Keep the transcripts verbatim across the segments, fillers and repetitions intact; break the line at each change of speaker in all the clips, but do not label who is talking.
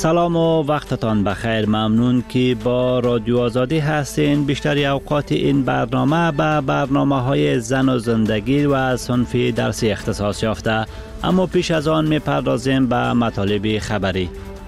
سلام و وقتتان بخیر. ممنون که با رادیو آزادی هستین. بیشتری اوقات این برنامه به برنامه های زن و زندگی و صنف درسی اختصاص یافته، اما پیش از آن می پردازیم به مطالب خبری.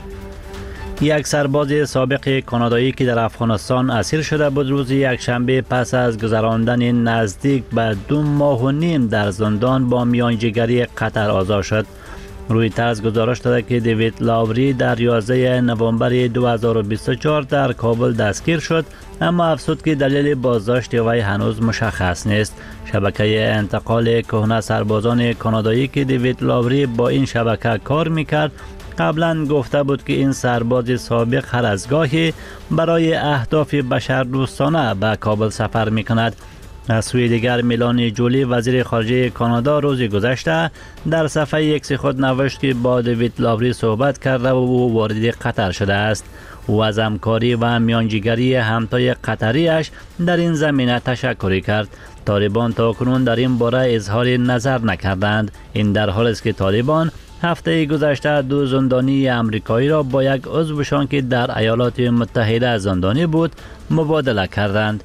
یک سرباز سابق کانادایی که در افغانستان اسیر شده بود روز یکشنبه پس از گذراندن نزدیک به دو ماه و نیم در زندان با میانجیگری قطر آزاد شد. رویترز گزارش داده که دیوید لاوری در یازده نوامبر دو هزار و بیست و چهار در کابل دستگیر شد، اما افزود که دلیل بازداشت وی هنوز مشخص نیست. شبکه انتقال کهنه سربازان کانادایی که دیوید لاوری با این شبکه کار میکرد قبلا گفته بود که این سرباز سابق هر از گاهی برای اهداف بشردوستانه به کابل سفر میکند. از سوی دیگر میلانی جولی وزیر خارجه کانادا روز گذشته در صفحه ایکس خود نوشت که با دیوید لاوری صحبت کرده و او وارد قطر شده است. او از همکاری و میانجیگری همتای قطریش در این زمینه تشکر کرد. طالبان تاکنون در این باره اظهار نظر نکردند. این در حالی است که طالبان هفته گذشته دو زندانی امریکایی را با یک عضوشان که در ایالات متحده زندانی بود مبادله کردند.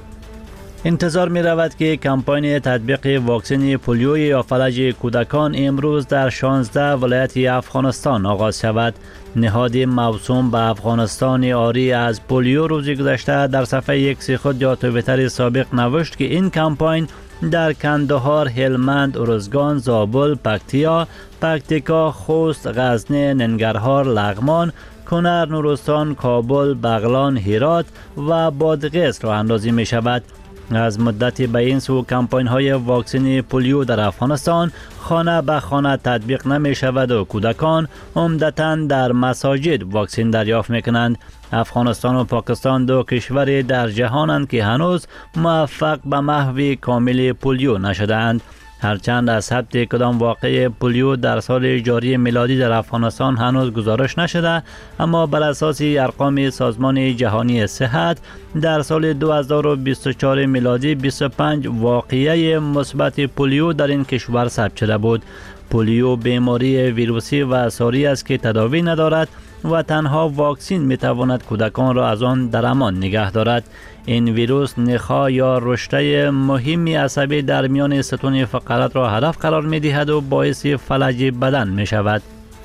انتظار می رود که کمپاین تطبیق واکسن پولیو یا فلج کودکان امروز در شانزده ولایت افغانستان آغاز شود. نهاد موسوم به افغانستان آری از پولیو روز گذشته در صفحه ایکس خود یا توییتر سابق نوشت که این کمپاین در کندهار، هلمند، ارزگان، زابل، پکتیا، پکتیکا، خوست، غزنی، ننگرهار، لغمان، کنر، نورستان، کابل، بغلان، هرات و بادغیس راه اندازی می شود. از مدت به این سو کمپاین های واکسن پولیو در افغانستان خانه به خانه تطبیق نمی شود و کودکان عمدتاً در مساجد واکسن دریافت می کنند. افغانستان و پاکستان دو کشور در جهانند که هنوز موفق به محو کامل پولیو نشدند. هرچند از ثبت کدام واقعه پولیو در سال جاری میلادی در افغانستان هنوز گزارش نشده، اما بر اساس ارقام سازمان جهانی صحت در سال دو هزار و بیست و چهار میلادی بیست و پنج واقعه مثبت پولیو در این کشور ثبت شده بود. پولیو بیماری ویروسی و ساری است که تداوی ندارد و تنها واکسن می تواند کودکان را از آن در امان نگه دارد. این ویروس نخاع یا رشته مهمی عصبی در میان ستون فقرات را هدف قرار می دهد و باعث فلج بدن می شود.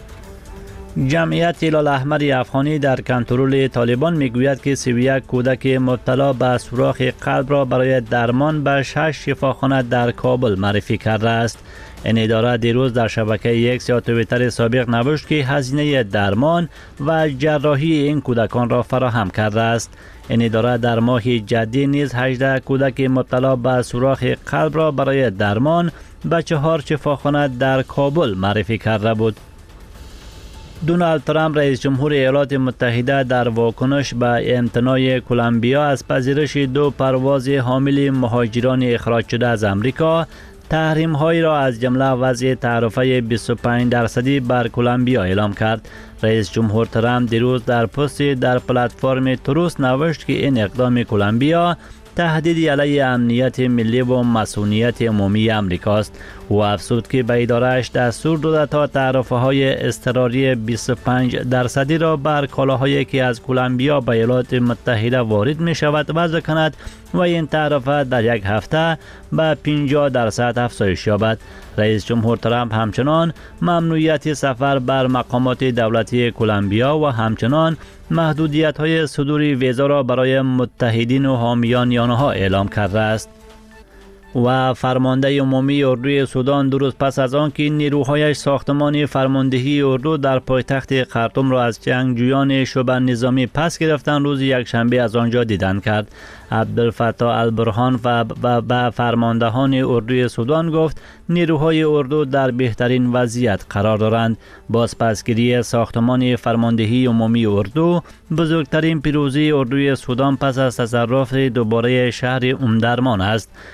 جمعیت هلال احمر افغانی در کنترل طالبان می گوید که سی و یک کودک مبتلا به سوراخ قلب را برای درمان به شش شفاخانه در کابل معرفی کرده است. این اداره دیروز در شبکه ایکس یا توییتر سابق نوشت که هزینه درمان و جراحی این کودکان را فراهم کرده است. این اداره در ماه جدی نیز هجده کودک مبتلا به سوراخ قلب را برای درمان به چهار شفاخانه در کابل معرفی کرده بود. دونالد ترامپ رئیس جمهور ایالات متحده در واکنش به امتناع کلمبیا از پذیرش دو پرواز حامل مهاجران اخراج شده از امریکا تحریم هایی را از جمله وضع تعرفه بیست و پنج درصدی بر کلمبیا اعلام کرد. رئیس جمهور ترامپ دیروز در پست در پلتفرم تروس نوشت که این اقدام کلمبیا تهدیدی علیه امنیت ملی و مسئولیت عمومی امریکاست. او افزود که به اداره‌اش دستور داده تا تعرفه های اضطراری بیست و پنج درصدی را بر کالاهایی که از کلمبیا به ایالات متحده وارد می شود وضع کند و این تعرفه در یک هفته به پنجاه درصد افزایش یابد. رئیس جمهور ترامپ همچنان ممنوعیت سفر بر مقامات دولتی کلمبیا و همچنان محدودیت های صدور ویزا را برای متحدین و حامیان آنها اعلام کرده است. و فرمانده عمومی اردوی سودان دو روز پس از آن که نیروهایش ساختمان فرماندهی اردو در پایتخت خرطوم را از جنگجویان شبه نظامی پس گرفتند روز یکشنبه از آنجا دیدن کرد. عبدالفتاح البرهان و به فرماندهان اردوی سودان گفت نیروهای اردو در بهترین وضعیت قرار دارند. بازپسگیری ساختمان فرماندهی عمومی اردو بزرگترین پیروزی اردوی سودان پس از تصرف دوباره شهر امدرمان است. این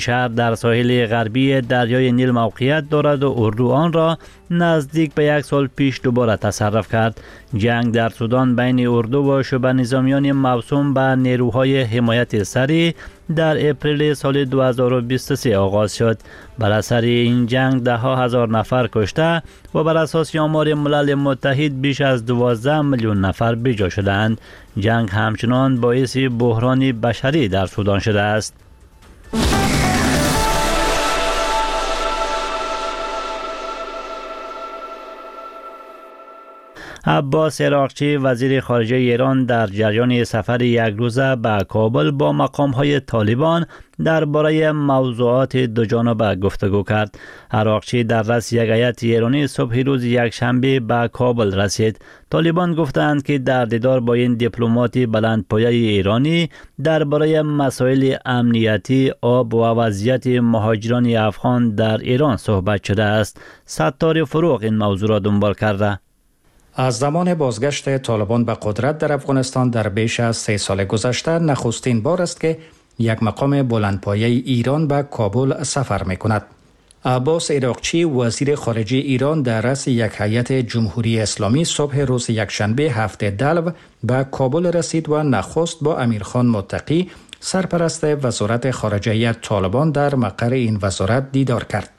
شهر در ساحل غربی دریای نیل موقعیت دارد و اردو آن را نزدیک به یک سال پیش دوباره تصرف کرد. جنگ در سودان بین اردو و شبه نظامیان موسوم به نیروهای حمایت سری در اپریل سال دو هزار و بیست و سه آغاز شد. بر اثر این جنگ ده ها هزار نفر کشته و بر اساس آمار ملل متحد بیش از دوازده میلیون نفر بیجا شدند. جنگ همچنان باعث بحران بشری در سودان شده است. عباس عراقچی وزیر خارجه ایران در جریان سفر یک روزه به کابل با مقام‌های طالبان درباره موضوعات دوجانبه گفتگو کرد. عراقچی در رأس یک هیئت ایرانی صبح روز یکشنبه به کابل رسید. طالبان گفتند که در دیدار با این دیپلمات بلندپایه ایرانی درباره مسائل امنیتی، آب و وضعیت مهاجران افغان در ایران صحبت شده است. ستار فروغ این موضوع را دنبال کرده.
از زمان بازگشت طالبان به قدرت در افغانستان در بیش از سه سال گذشته نخستین بار است که یک مقام بلندپایه ایران به کابل سفر می کند. عباس عراقچی وزیر خارجه ایران در رأس یک هیئت جمهوری اسلامی صبح روز یکشنبه هفته دلو به کابل رسید و نخست با امیرخان متقی سرپرست وزارت خارجه طالبان در مقر این وزارت دیدار کرد.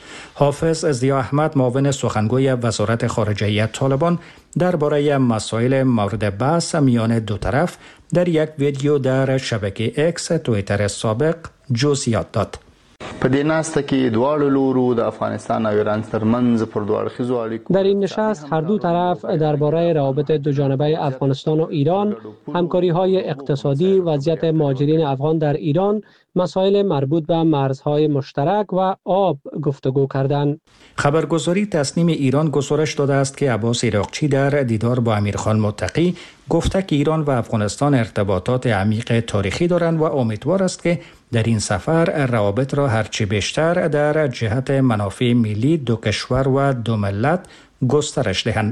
حافظ ضیا احمد معاون سخنگوی وزارت خارجه طالبان درباره مسائل مورد بحث میان دو طرف در یک ویدیو در شبکه اکس توییتر سابق جزئیات داد.
په دې ناسته کې دواړو لورو د افغانستان او ایران ترمنځ پر دوه اړخیزو اړیکو
در این نشست هر دو طرف درباره روابط دوجانبه افغانستان و ایران، همکاری‌های اقتصادی، وضعیت مهاجرین افغان در ایران، مسائل مربوط به مرزهای مشترک و آب گفتگو کردند.
خبرگزاری تصنیم ایران گزارش داده است که عباس عراقچی در دیدار با امیرخان متقی گفته که ایران و افغانستان ارتباطات عمیق تاریخی دارند و امیدوار است که در این سفر روابط را هرچی بیشتر در جهت منافع ملی دو کشور و دو ملت گسترش دهند.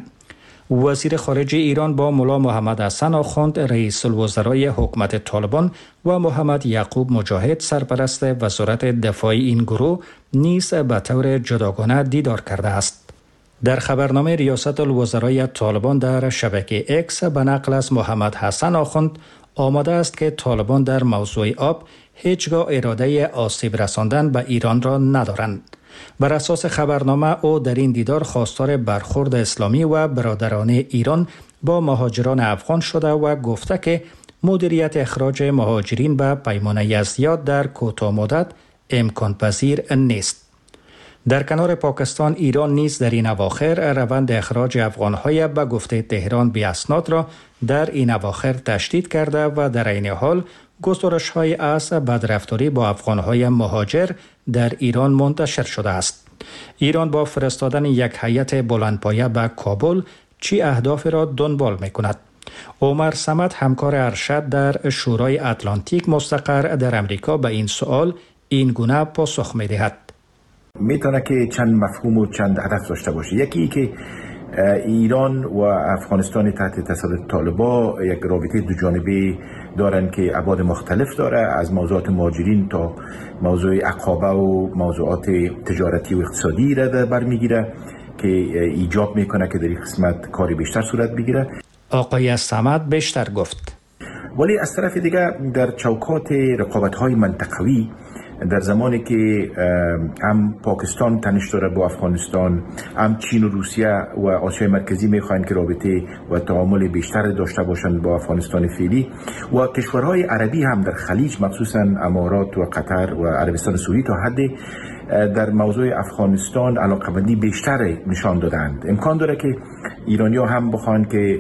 وزیر خارجه ایران با ملا محمد حسن آخوند رئیس الوزرای حکومت طالبان و محمد یعقوب مجاهد سرپرست وزارت دفاع این گروه نیز به طور جداگانه دیدار کرده است. در خبرنامه ریاست الوزرای طالبان در شبکه اکس به نقل از محمد حسن آخوند آماده است که طالبان در موضوع آب هیچگاه اراده آسیب رساندن به ایران را ندارند. بر اساس خبرنامه او در این دیدار خواستار برخورد اسلامی و برادرانه ایران با مهاجران افغان شده و گفته که مدیریت اخراج مهاجرین به پیمانه یزدیات در کوتاه مدت امکان پذیر نیست. در کنار پاکستان، ایران نیز در این اواخر روند اخراج افغان‌های به گفته تهران بی اسناد را در این اواخر تشدید کرده و در این حال گزارش‌های از بدرفتاری با افغان‌های مهاجر در ایران منتشر شده است. ایران با فرستادن یک هیئت بلندپایه به کابل چی اهداف را دنبال می‌کند؟ عمر صمد همکار ارشد در شورای اتلانتیک مستقر در امریکا به این سوال این گونه پاسخ می‌دهد.
میتونه که چند مفهوم و چند هدف داشته باشه. یکی که ایران و افغانستان تحت تسلط طالبان یک رابطه دو جانبه دارن که ابعاد مختلف داره، از موضوعات مهاجرین تا موضوع عقابه و موضوعات تجارتی و اقتصادی را برمیگیره که ایجاب میکنه که در این قسمت کاری بیشتر صورت بگیره.
آقای صمد بیشتر گفت.
ولی از طرف دیگه در چوکات رقابت‌های منطقوی در زمانی که هم پاکستان تنش داره با افغانستان، هم چین و روسیه و آسیای مرکزی میخواین که رابطه و تعامل بیشتر داشته باشند با افغانستان فعلی و کشورهای عربی هم در خلیج مخصوصا امارات و قطر و عربستان سعودی تا حد در موضوع افغانستان علاقه‌مندی بیشتر نشان دادند. امکان داره که ایرانی‌ها هم بخوان که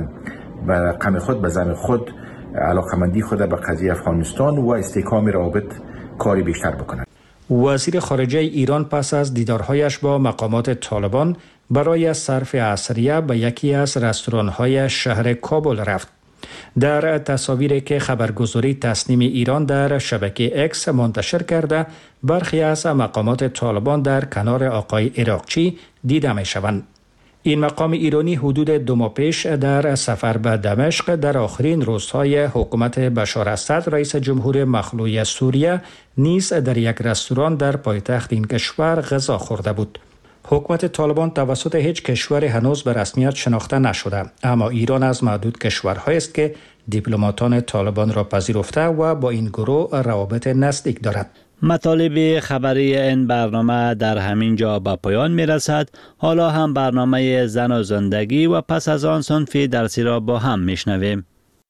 به قم خود به زعم خود علاقه‌مندی خود به قضیه افغانستان و استحکام روابط کاری بیشتر بکنند.
وزیر خارجه ایران پس از دیدارهایش با مقامات طالبان برای صرف عصریه به یکی از رستوران‌های شهر کابل رفت. در تصاویری که خبرگزاری تصنیم ایران در شبکه اکس منتشر کرده، برخی از مقامات طالبان در کنار آقای عراقچی دیده می شوند. این مقام ایرانی حدود دو ماه پیش در سفر به دمشق در آخرین روزهای حکومت بشار اسد رئیس جمهور مخلوع سوریه نیز در یک رستوران در پایتخت این کشور غذا خورده بود. حکومت طالبان توسط هیچ کشور هنوز به رسمیت شناخته نشده، اما ایران از معدود کشورهایی است که دیپلماتان طالبان را پذیرفته و با این گروه روابط نزدیک دارد.
مطالب خبری این برنامه در همین جا به پایان می رسد. حالا هم برنامه زن و زندگی و پس از آن صنف درسی را با هم می شنویم.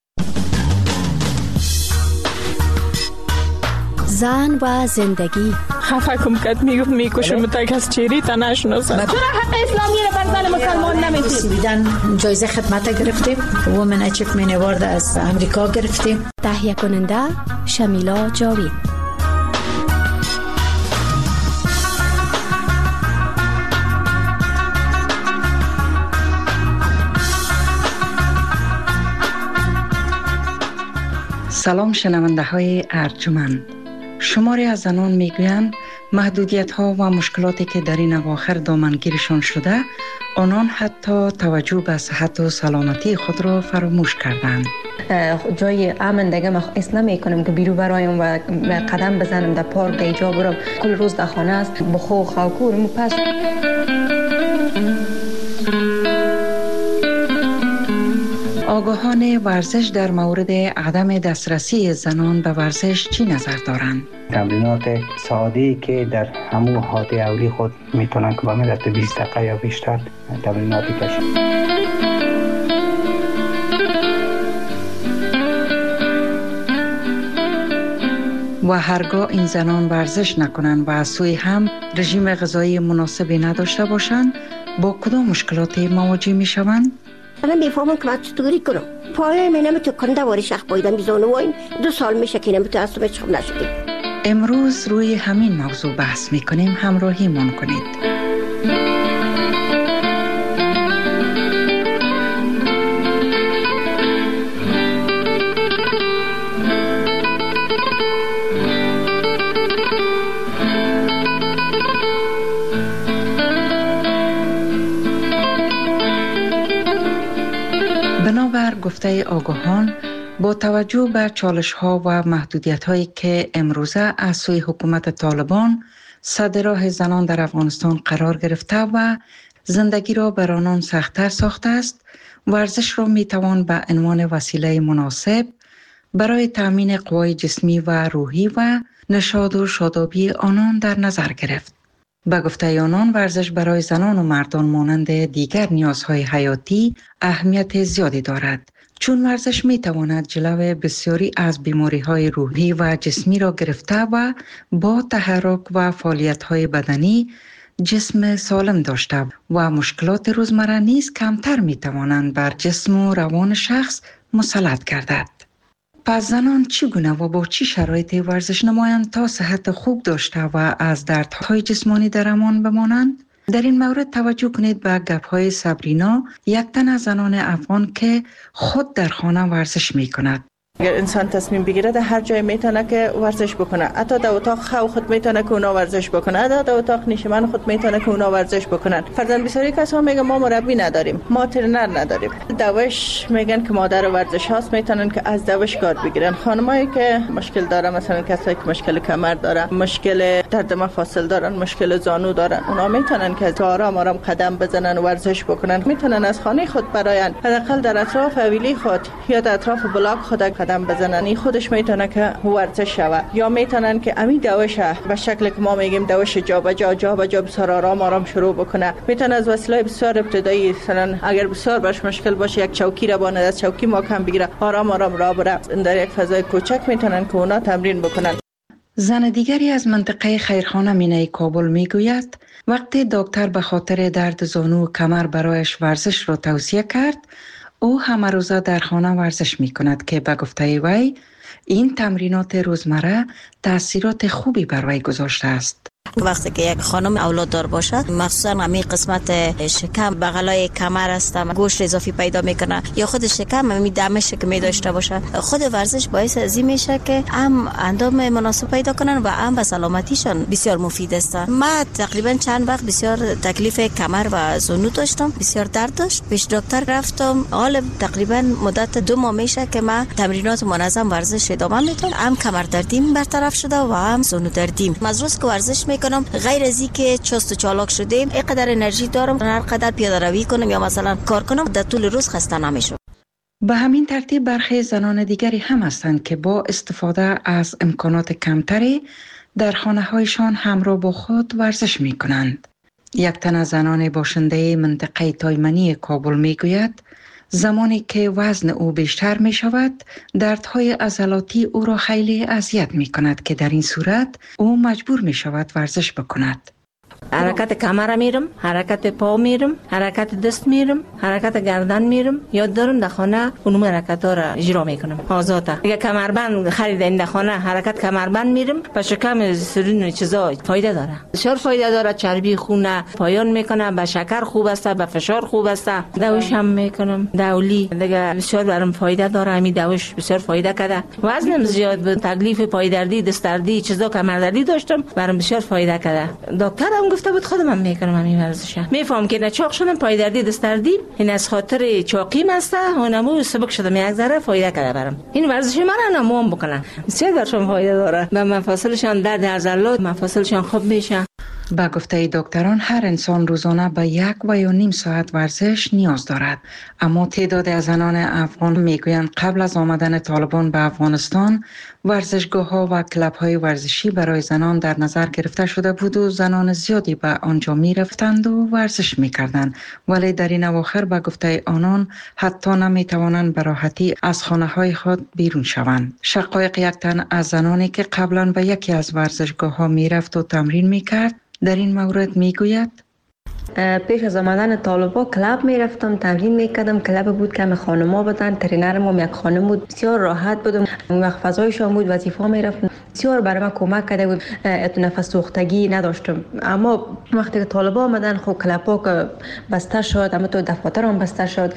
زن و زندگی.
خفه کم کد میگفت میکشم تا کس چیری تا نشناسم.
چرا حق اسلامی را بر زن مسلمان نمیدید؟
بیدن جایزه خدمت گرفتیم، وومن اچیومنت اوارد از امریکا گرفتیم.
تهیه کننده شمیلا جاوید.
سلام شنونده های ارجمند. شماری از زنان میگویند محدودیت ها و مشکلاتی که در این اواخر دامنگیرشان شده، آنان حتی توجه به صحت و سلامتی خود را فراموش کردند.
جای امن دیگه ما حس نمی‌کنم که بیرون برایم و قدم بزنم در پارک در اینجا برم. کل روز در خانه است بخو خاکورم پس
آگاهان ورزش در مورد عدم دسترسی زنان به ورزش چی نظر دارند؟
تمرینات ساده‌ای که در همون حالت اولی خود میتونن که به مدت بیست دقیقه یا بیشتر تمریناتی کشن.
و هرگاه این زنان ورزش نکنند و از سوی هم رژیم غذایی مناسبی نداشته باشند، با کدام مشکلاتی مواجه میشوند؟
من میفهمم که من چطوری کنم. پایه من نمیتونه کنده واری شخ بایدم بیزانه و این دو سال میشه که نمیتونه از تو بچخم نشدیم.
امروز روی همین موضوع بحث میکنیم، همراهی من کنید. بنابر گفته آگاهان، با توجه به چالش ها و محدودیت هایی که امروزه از سوی حکومت طالبان سد راه زنان در افغانستان قرار گرفته و زندگی را بر آنان سخت‌تر ساخته است، ورزش را می توان به عنوان وسیله مناسب برای تامین قوای جسمی و روحی و نشاط و شادابی آنان در نظر گرفت. به گفته آنان، ورزش برای زنان و مردان مانند دیگر نیازهای حیاتی اهمیت زیادی دارد، چون ورزش می تواند جلو بسیاری از بیماری‌های روحی و جسمی را گرفته و با تحرک و فعالیت‌های بدنی جسم سالم داشته و مشکلات روزمره نیز کمتر می توانند بر جسم و روان شخص مسلط گردد. پس زنان چگونه و با چی شرایطی ورزش نمایند تا صحت خوب داشته و از دردهای جسمانی در امان بمانند؟ در این مورد توجه کنید به گپ‌های صبرینا، یک تن از زنان افغان که خود در خانه ورزش می کند.
اگر انسان تصمیم بگیره در هر جای میتونه که ورزش بکنه، حتی در اتاق خو خود میتونه که اونا ورزش بکنه، حتی در اتاق نشیمن خود میتونه که اونا ورزش بکنن. فرضاً بسیاری کسا میگن ما مربی نداریم، ما ترنر نداریم. دوش میگن که مادر ورزش هاست، میتونن که از دوش کار بگیرن. خانمایی که مشکل داره، مثلا کسایی که مشکل کمر داره، مشکل درد مفاصل دارن، مشکل زانو دارن، اونا میتونن که آرام آرام قدم بزنن و ورزش بکنن. میتونن از خانه خود براین حداقل در اطراف حویلی خود یا در اطراف بلاک خود قدم بزنن. این خودش میتونه که ورزش شود. یا میتونن که امی دوش به شکل که ما میگیم دوش جا به جا جا به جا بسیار آرام آرام شروع بکنه. میتونه از وسیله بسیار ابتدایی، مثلا اگر بسیار باش مشکل باشه یک چوکی را باند از چوکی محکم بگیره، آرام آرام راه بره. در یک فضای کوچک میتونن که اونا تمرین بکنن.
زن دیگری از منطقه خیرخانه مینای کابل میگوید وقتی دکتر به خاطر درد زانو و کمر برایش ورزش را توصیه کرد، او همه روزه در خانه ورزش می کند که به گفته وی این تمرینات روزمره تأثیرات خوبی بر وی گذاشته است.
وقتی که یک خانم اولاد دار باشه، مخصوصا همین قسمت شکم بغلای کمر است، گوشت اضافی پیدا میکنه یا خود شکم همین دمش که می داشته باشه، خود ورزش باعث از این میشه که هم اندام مناسب پیدا کنن و هم به سلامتیشان بسیار مفید است. ما تقریبا چند وقت بسیار تکلیف کمر و زانو داشتم، بسیار درد داشت، پیش دکتر رفتم. حالا تقریبا مدت دو ماه میشه که ما تمرینات منظم ورزش ادامه میدم، هم کمر دردیم برطرف شده و هم زانو دردیم. از روز که ورزش میکنم غیر از اینکه چست و چالاک شدیم، اینقدر انرژی دارم هر قدر پیاده روی کنم یا مثلا کار کنم در طول روز خسته نمیشم.
به همین ترتیب برخی زنان دیگری هم هستند که با استفاده از امکانات کمتری در خانه‌هایشان همراه با خود ورزش میکنند. یک تن از زنان باشنده منطقه تایمنی کابل میگوید زمانی که وزن او بیشتر می شود، دردهای عضلاتی او را خیلی اذیت می کند که در این صورت او مجبور می شود ورزش بکند.
حرکت کمر میرم، حرکت پا میرم، حرکت دست میرم، حرکت گردن میرم. یاد دارم در خانه اونم حرکت ها را اجرا میکنم آزاده. اگه کمربند خریدین در خانه حرکت کمربند میرم، به شکم سرین چیزا فایده داره، بسیار فایده داره. چربی خون پایان میکنه، به شکر خوب است، به فشار خوب است. دوش هم میکنم، دولی دیگه بسیار برام فایده داره. همین دوش بسیار فایده کرده. وزنم زیاد بود، تکلیف پای دردی، دست دردی، چیزا کمر دردی داشتم، برام بسیار فایده کرده. دکتر هم گفته بود خودم هم میکنم همین ورزش. میفهم که نچاق شدم، پای دردی دست دردی، این از خاطر چاقی مسته اونمو سبک شدم، یک ذره فایده کرده برام. این ورزش من نموم بکنم، بسیار برشون فایده داره. به مفاصلشان درد عضلات، مفاصلشان خوب میشه.
با گفته دکتران هر انسان روزانه به یک و یا نیم ساعت ورزش نیاز دارد، اما تعداد از زنان افغان میگویند قبل از آمدن طالبان به افغانستان ورزشگاه‌ها و کلب‌های ورزشی برای زنان در نظر گرفته شده بود و زنان زیادی به آنجا می‌رفتند و ورزش می‌کردند، ولی در این اواخر به گفته آنان حتی نمی‌توانند به راحتی از خانه‌های خود بیرون شوند. شقایق یک تن از زنانی که قبلا به یکی از ورزشگاه‌ها می‌رفت و تمرین می‌کرد در این مورد میگوید
پیش از آمدن طالبا کلاب میرفتم، تمرین میکردم. کلاب بود که خانما بودن، ترینرم هم یک خانم بود، بسیار راحت بودم. اون وقت فضایشان بود، وظیفه میرفتم، بسیار برای من کمک کرده بود. نفس سوختگی نداشتم. اما وقتی که طالبا آمدن خب کلابا که بسته شد، اما تو دفاتر هم بسته شد،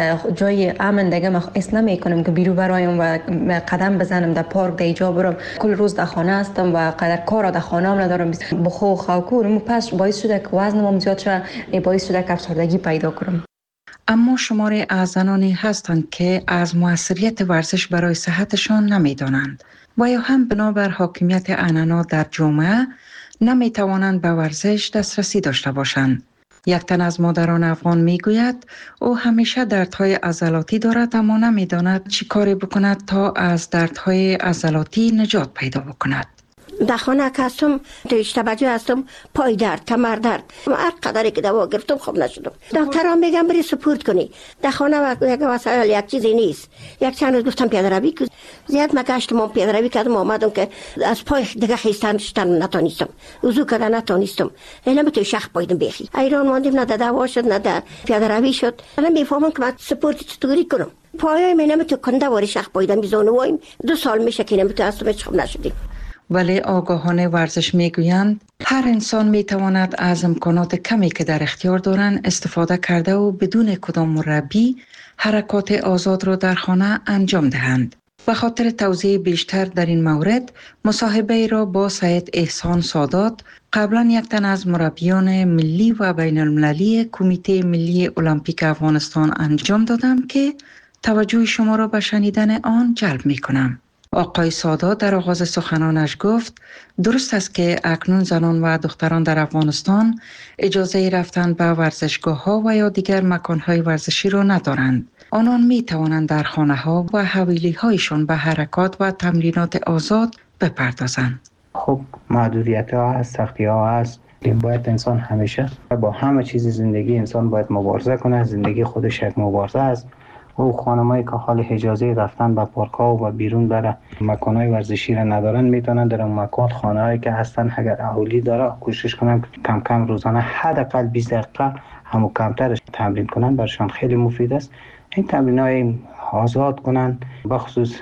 جای امن دیگه من حس نمیکنم که بیرون برایم و قدم بزنم در پارک در اینجا برم. کل روز در خانه هستم و قدر کار در خانه هم ندارم. بخو خاکور پس باعث شده که وزنم زیاد شد، باعث شده که افسردگی پیدا کنم.
اما شماری از زنانی هستند که از موثریت ورزش برای صحتشان نمیدانند و یا هم بنابر حاکمیت عنعنات در جامعه نمیتوانند به ورزش دسترسی داشته باشند. یک تن از مادران افغان میگوید او همیشه دردهای عضلاتی دارد اما نمیداند چی کاری بکند تا از دردهای عضلاتی نجات پیدا بکند.
در خانه که هستم توجه هستم پای درد، کمر درد، هر قدری که دوا گرفتم خوب نشدم. دکترها میگن بری سپورت کنی. در خانه یک وسایل یک چیزی نیست. یک چند روز گفتم پیاده روی کنم، زیاد مگشتم و پیاده روی کردم، آمدم که از پای دیگه خیستن شدن نتونستم، وضو کردن نتونستم. اینا تو شخ پایدم بخی. ایران ماندیم، نه دوا شد نه در پیاده روی شد. الان میفهمم که من سپورت چطوری کنم. پای منم تو کنده واری شخ پایدم بیزانوایم. دو سال میشه که نمیتو اصلا خوب نشدیم.
ولی آگاهان ورزش میگویند هر انسان میتواند از امکانات کمی که در اختیار دارند استفاده کرده و بدون کدام مربی حرکات آزاد را در خانه انجام دهند. به خاطر توضیح بیشتر در این مورد مصاحبه را با سید احسان سادات، قبلا یک تن از مربیان ملی و بین المللی کمیته ملی المپیک افغانستان انجام دادم که توجه شما را به شنیدن آن جلب می کنم. آقای سادات در آغاز سخنانش گفت درست است که اکنون زنان و دختران در افغانستان اجازه رفتن به ورزشگاه ها و یا دیگر مکان های ورزشی را ندارند. آنان می توانند در خانه ها و حویلی هایشان به حرکات و تمرینات آزاد بپردازند.
خب محدودیت ها هست، سختی ها هست. باید انسان همیشه با همه چیز زندگی انسان باید مبارزه کنه. زندگی خودش یک مبارزه است. او خانمایی که حال اجازه رفتن به پارک ها و بیرون بره مکان‌های ورزشی را ندارن میتونن در اون مکان خانه‌هایی که هستن اگر اهالی داره کوشش کنن کم کم روزانه حداقل بیست دقیقه همو کمترش تمرین کنن، برشان خیلی مفید است. این تمرینای آزاد کنن، بخصوص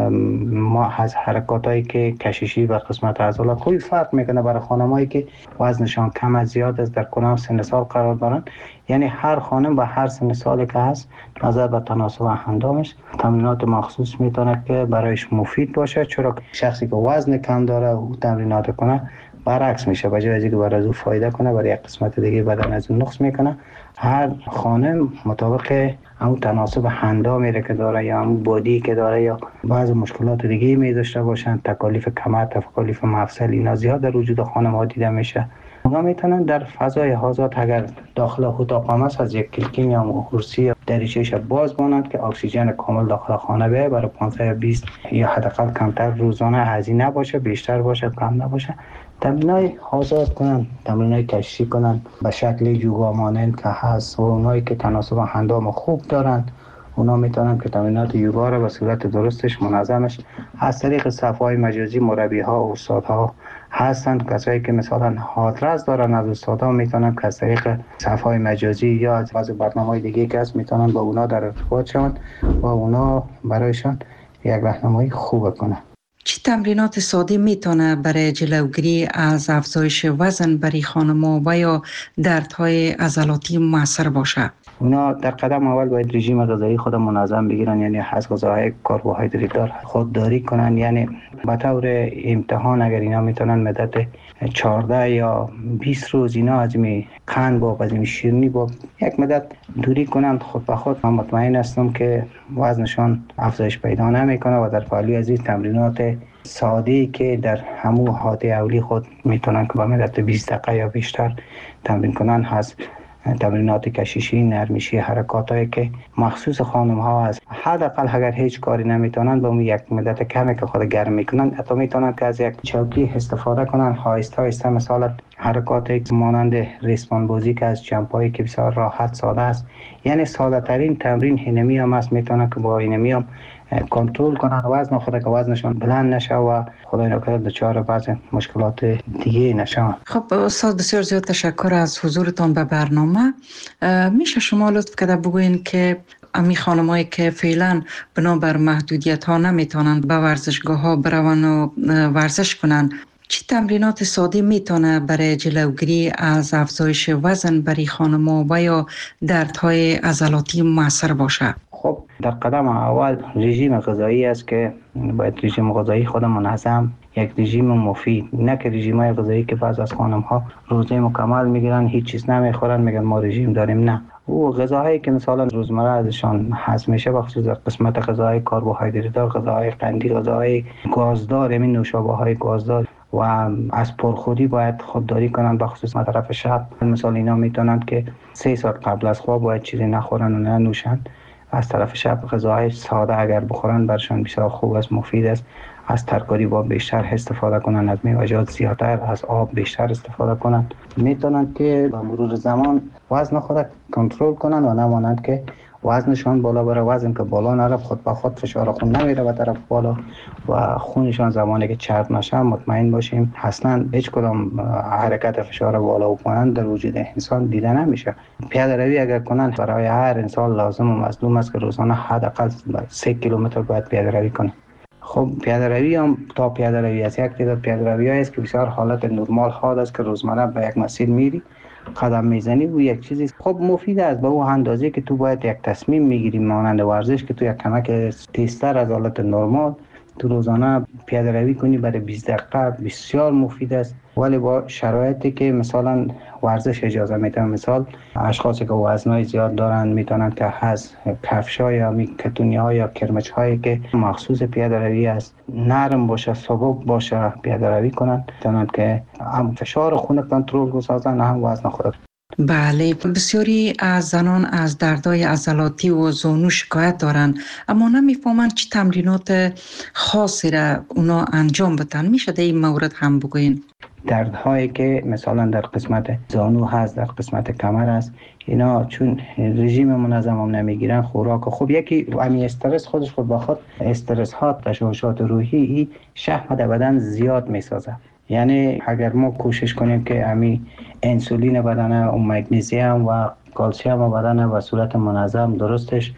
ما از حرکاتایی که کششی و قسمت عضلات خیلی فرق میکنه برای خانمایی که وزنشان کم از زیاد است، در کدام سن سال قرار دارن. یعنی هر خانم و هر سن سالی که هست نظر به تناسب اندامش تمرینات مخصوص میتونه که برایش مفید باشه، چرا شخصی که وزن کم داره او تمرینات کنه برعکس میشه، به جای اینکه برای او فایده کنه برای یک قسمت دیگه بدن از اون نقص میکنه. هر خانم مطابق همون تناسب اندامی که داره یا همون بادی که داره یا بعض مشکلات دیگه می داشته باشن، تکالیف کمر، تکالیف مفصل، اینا زیاد در وجود خانم ها دیده میشه. اونا میتونن در فضای آزاد اگر داخل اتاق هم است از یک کلکین یا کرسی یا دریچه‌اش باز مانند که اکسیژن کامل داخل خانه بیه، برای پانصد و بیست یا حداقل کمتر روزانه هزینه باشه، بیشتر باشه کم نباشه. تمرینای آزاد کنن، تمرینای کشی کنن به شکل یوگا مانند که هست و اونایی که تناسب اندام خوب دارن اونا میتونن که تمرینات یوگا رو به صورت درستش منظمش از طریق صفحه‌های مجازی مربی ها و استادها هستند. کسایی که مثلا آدرس دارن از استادها میتونن که از طریق صفحه‌های مجازی یا از بعض برنامه‌های دیگه که هست میتونن با اونا در ارتباط شون و اونا برایشان یک راهنمایی خوب کنن.
چه تمرینات ساده میتونه برای جلوگیری از افزایش وزن برای خانم‌ها و یا دردهای عضلاتی موثر باشه؟
اونا در قدم اول باید رژیم غذایی خود منظم بگیرن، یعنی از غذاهای کربوهیدرات دار خودداری کنن. یعنی به طور امتحان اگر اینا میتونن مدت چهارده یا بیست روز اینا از می قند با از می شیرینی با یک مدت دوری کنن، خود به خود من مطمئن هستم که وزنشان افزایش پیدا نمیکنه و در پهلوی از این تمرینات ساده‌ای که در همون حالت اولی خود میتونن که به مدت بیست دقیقه یا بیشتر تمرین کنن هست. تمرینات کششی، نرمشی، حرکاتایی که مخصوص خانم ها هست. حداقل اگر هیچ کاری نمیتونن با یک مدت کمی که خود گرم میکنن حتی میتونن که از یک چوکی استفاده کنن، آهسته آهسته مثلا حرکاتی مانند ریسمان بازی که از جمپایی که بسیار راحت ساده است. یعنی ساده ترین تمرین اینمی هم است، میتونن که با اینمی هم کنترل کنن وزن خود که وزنشان بلند نشه و خدای نکرده دچار بعض مشکلات دیگه نشه.
خب استاد بسیار زیاد تشکر از حضورتان به برنامه. میشه شما لطف کرده بگوین که امی خانمایی که فعلا بنابر محدودیت ها نمیتونن به ورزشگاه ها برون و ورزش کنن، چه تمرینات ساده میتونه برای جلوگیری از افزایش وزن برای خانم‌ها و یا دردهای عضلاتی موثر باشه؟
خب در قدم اول رژیم غذایی است که باید رژیم غذایی خود منظم، یک رژیم مفید، نه که رژیم‌های غذایی که بعض از خانم‌ها روزه مکمل میگیرن هیچ چیز نمیخورن میگن ما رژیم داریم. نه، او غذاهایی که مثلا روزمره ازشان هضم میشه بخصوص در قسمت غذاهای کربوهیدرات، غذاهای قندی، غذاهای گازدار، همین نوشابه‌های گازدار و از پرخوری باید خودداری کنن بخصوص طرف شب. مثلا اینا میتونن که سه ساعت قبل از خواب باید چیزی نخورن و نه نوشن. از طرف شب غذاهای ساده اگر بخورن برشان بسیار خوب است، مفید است. از ترکاری با بیشتر استفاده کنن، از میوه‌جات زیادتر، از آب بیشتر استفاده کنن. میتونن که با مرور زمان وزن خود کنترل کنن و نمانند که وزنشان بالا بره. وزن که بالا نره خود به خود فشار خون نمیره به طرف بالا و خونشان زمانی که چرب نشه مطمئن باشیم اصلا هیچ کدام حرکت فشار بالا و پایین در وجود انسان دیده نمیشه. پیاده روی اگر کنن برای هر انسان لازم و مطلوب است که روزانه حداقل سه کیلومتر باید پیاده روی کنه. خب پیاده روی هم تا پیاده روی است یک تعداد پیاده روی است که بسیار حالت نرمال حال است که روزمره به یک مسیر میری قدم میزنی و یک چیزی خب مفید است به اون اندازه که تو باید یک تصمیم میگیری مانند ورزش که تو یک کمک تیزتر از حالت نرمال تو روزانه پیاده روی کنی برای بیست دقیقه بسیار مفید است، ولی با شرایطی که مثلا ورزش اجازه میده. مثال اشخاصی که وزنای زیاد دارن میتونن که از کفش‌ها یا کتونی‌ها یا کرمچ‌هایی که مخصوص پیاده روی است نرم باشه، سبک باشه پیاده روی کنن، میتونن که هم فشار خون کنترل بسازن هم وزن خود.
بله، بسیاری از زنان از دردهای عضلاتی و زانو شکایت دارن اما نمیفهمن چه تمرینات خاصی را اونا انجام بدن. میشه در این مورد هم بگوین؟
دردهایی که مثلا در قسمت زانو هست، در قسمت کمر هست، اینا چون رژیم منظم هم نمیگیرن خوراک خب یکی امی استرس خودش خود با خود استرس ها تشوشات روحی ای شحم در بدن زیاد میسازه. یعنی اگر ما کوشش کنیم که امی انسولین بدن و مگنیزیم و کلسیم بدن و صورت منظم درستش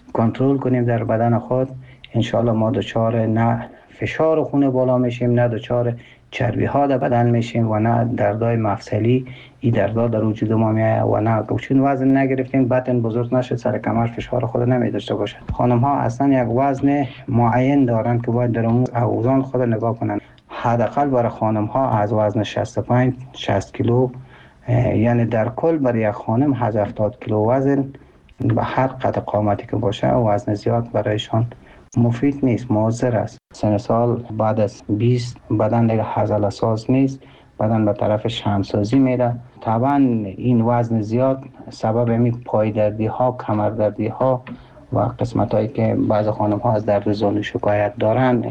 کنترل کنیم در بدن خود، انشالله ما دچار نه فشار خون بالا میشیم، نه دچار چربی ها در بدن میشیم و نه دردای مفصلی این دردا در وجود ما میاد و نه چون وزن نگرفتیم بطن بزرگ نشد سر کمر فشار خود نمی داشته باشد. خانم ها اصلا یک وزن معین دارن که باید در اون اوزان خود نگاه کنن. حداقل برای خانم ها از وزن شصت و پنج شصت کیلو، یعنی در کل برای یک خانم هفتاد کیلو وزن به هر قد قامتی که باشه وزن زیاد برایشان مفید نیست، مضر است. سن سال بعد از بیست بدن دیگه هزل اساس نیست، بدن به طرف شمسازی میره. طبعا این وزن زیاد سبب می پای دردی ها، کمر دردی ها و قسمت هایی که بعض خانم ها از درد زانو شکایت دارن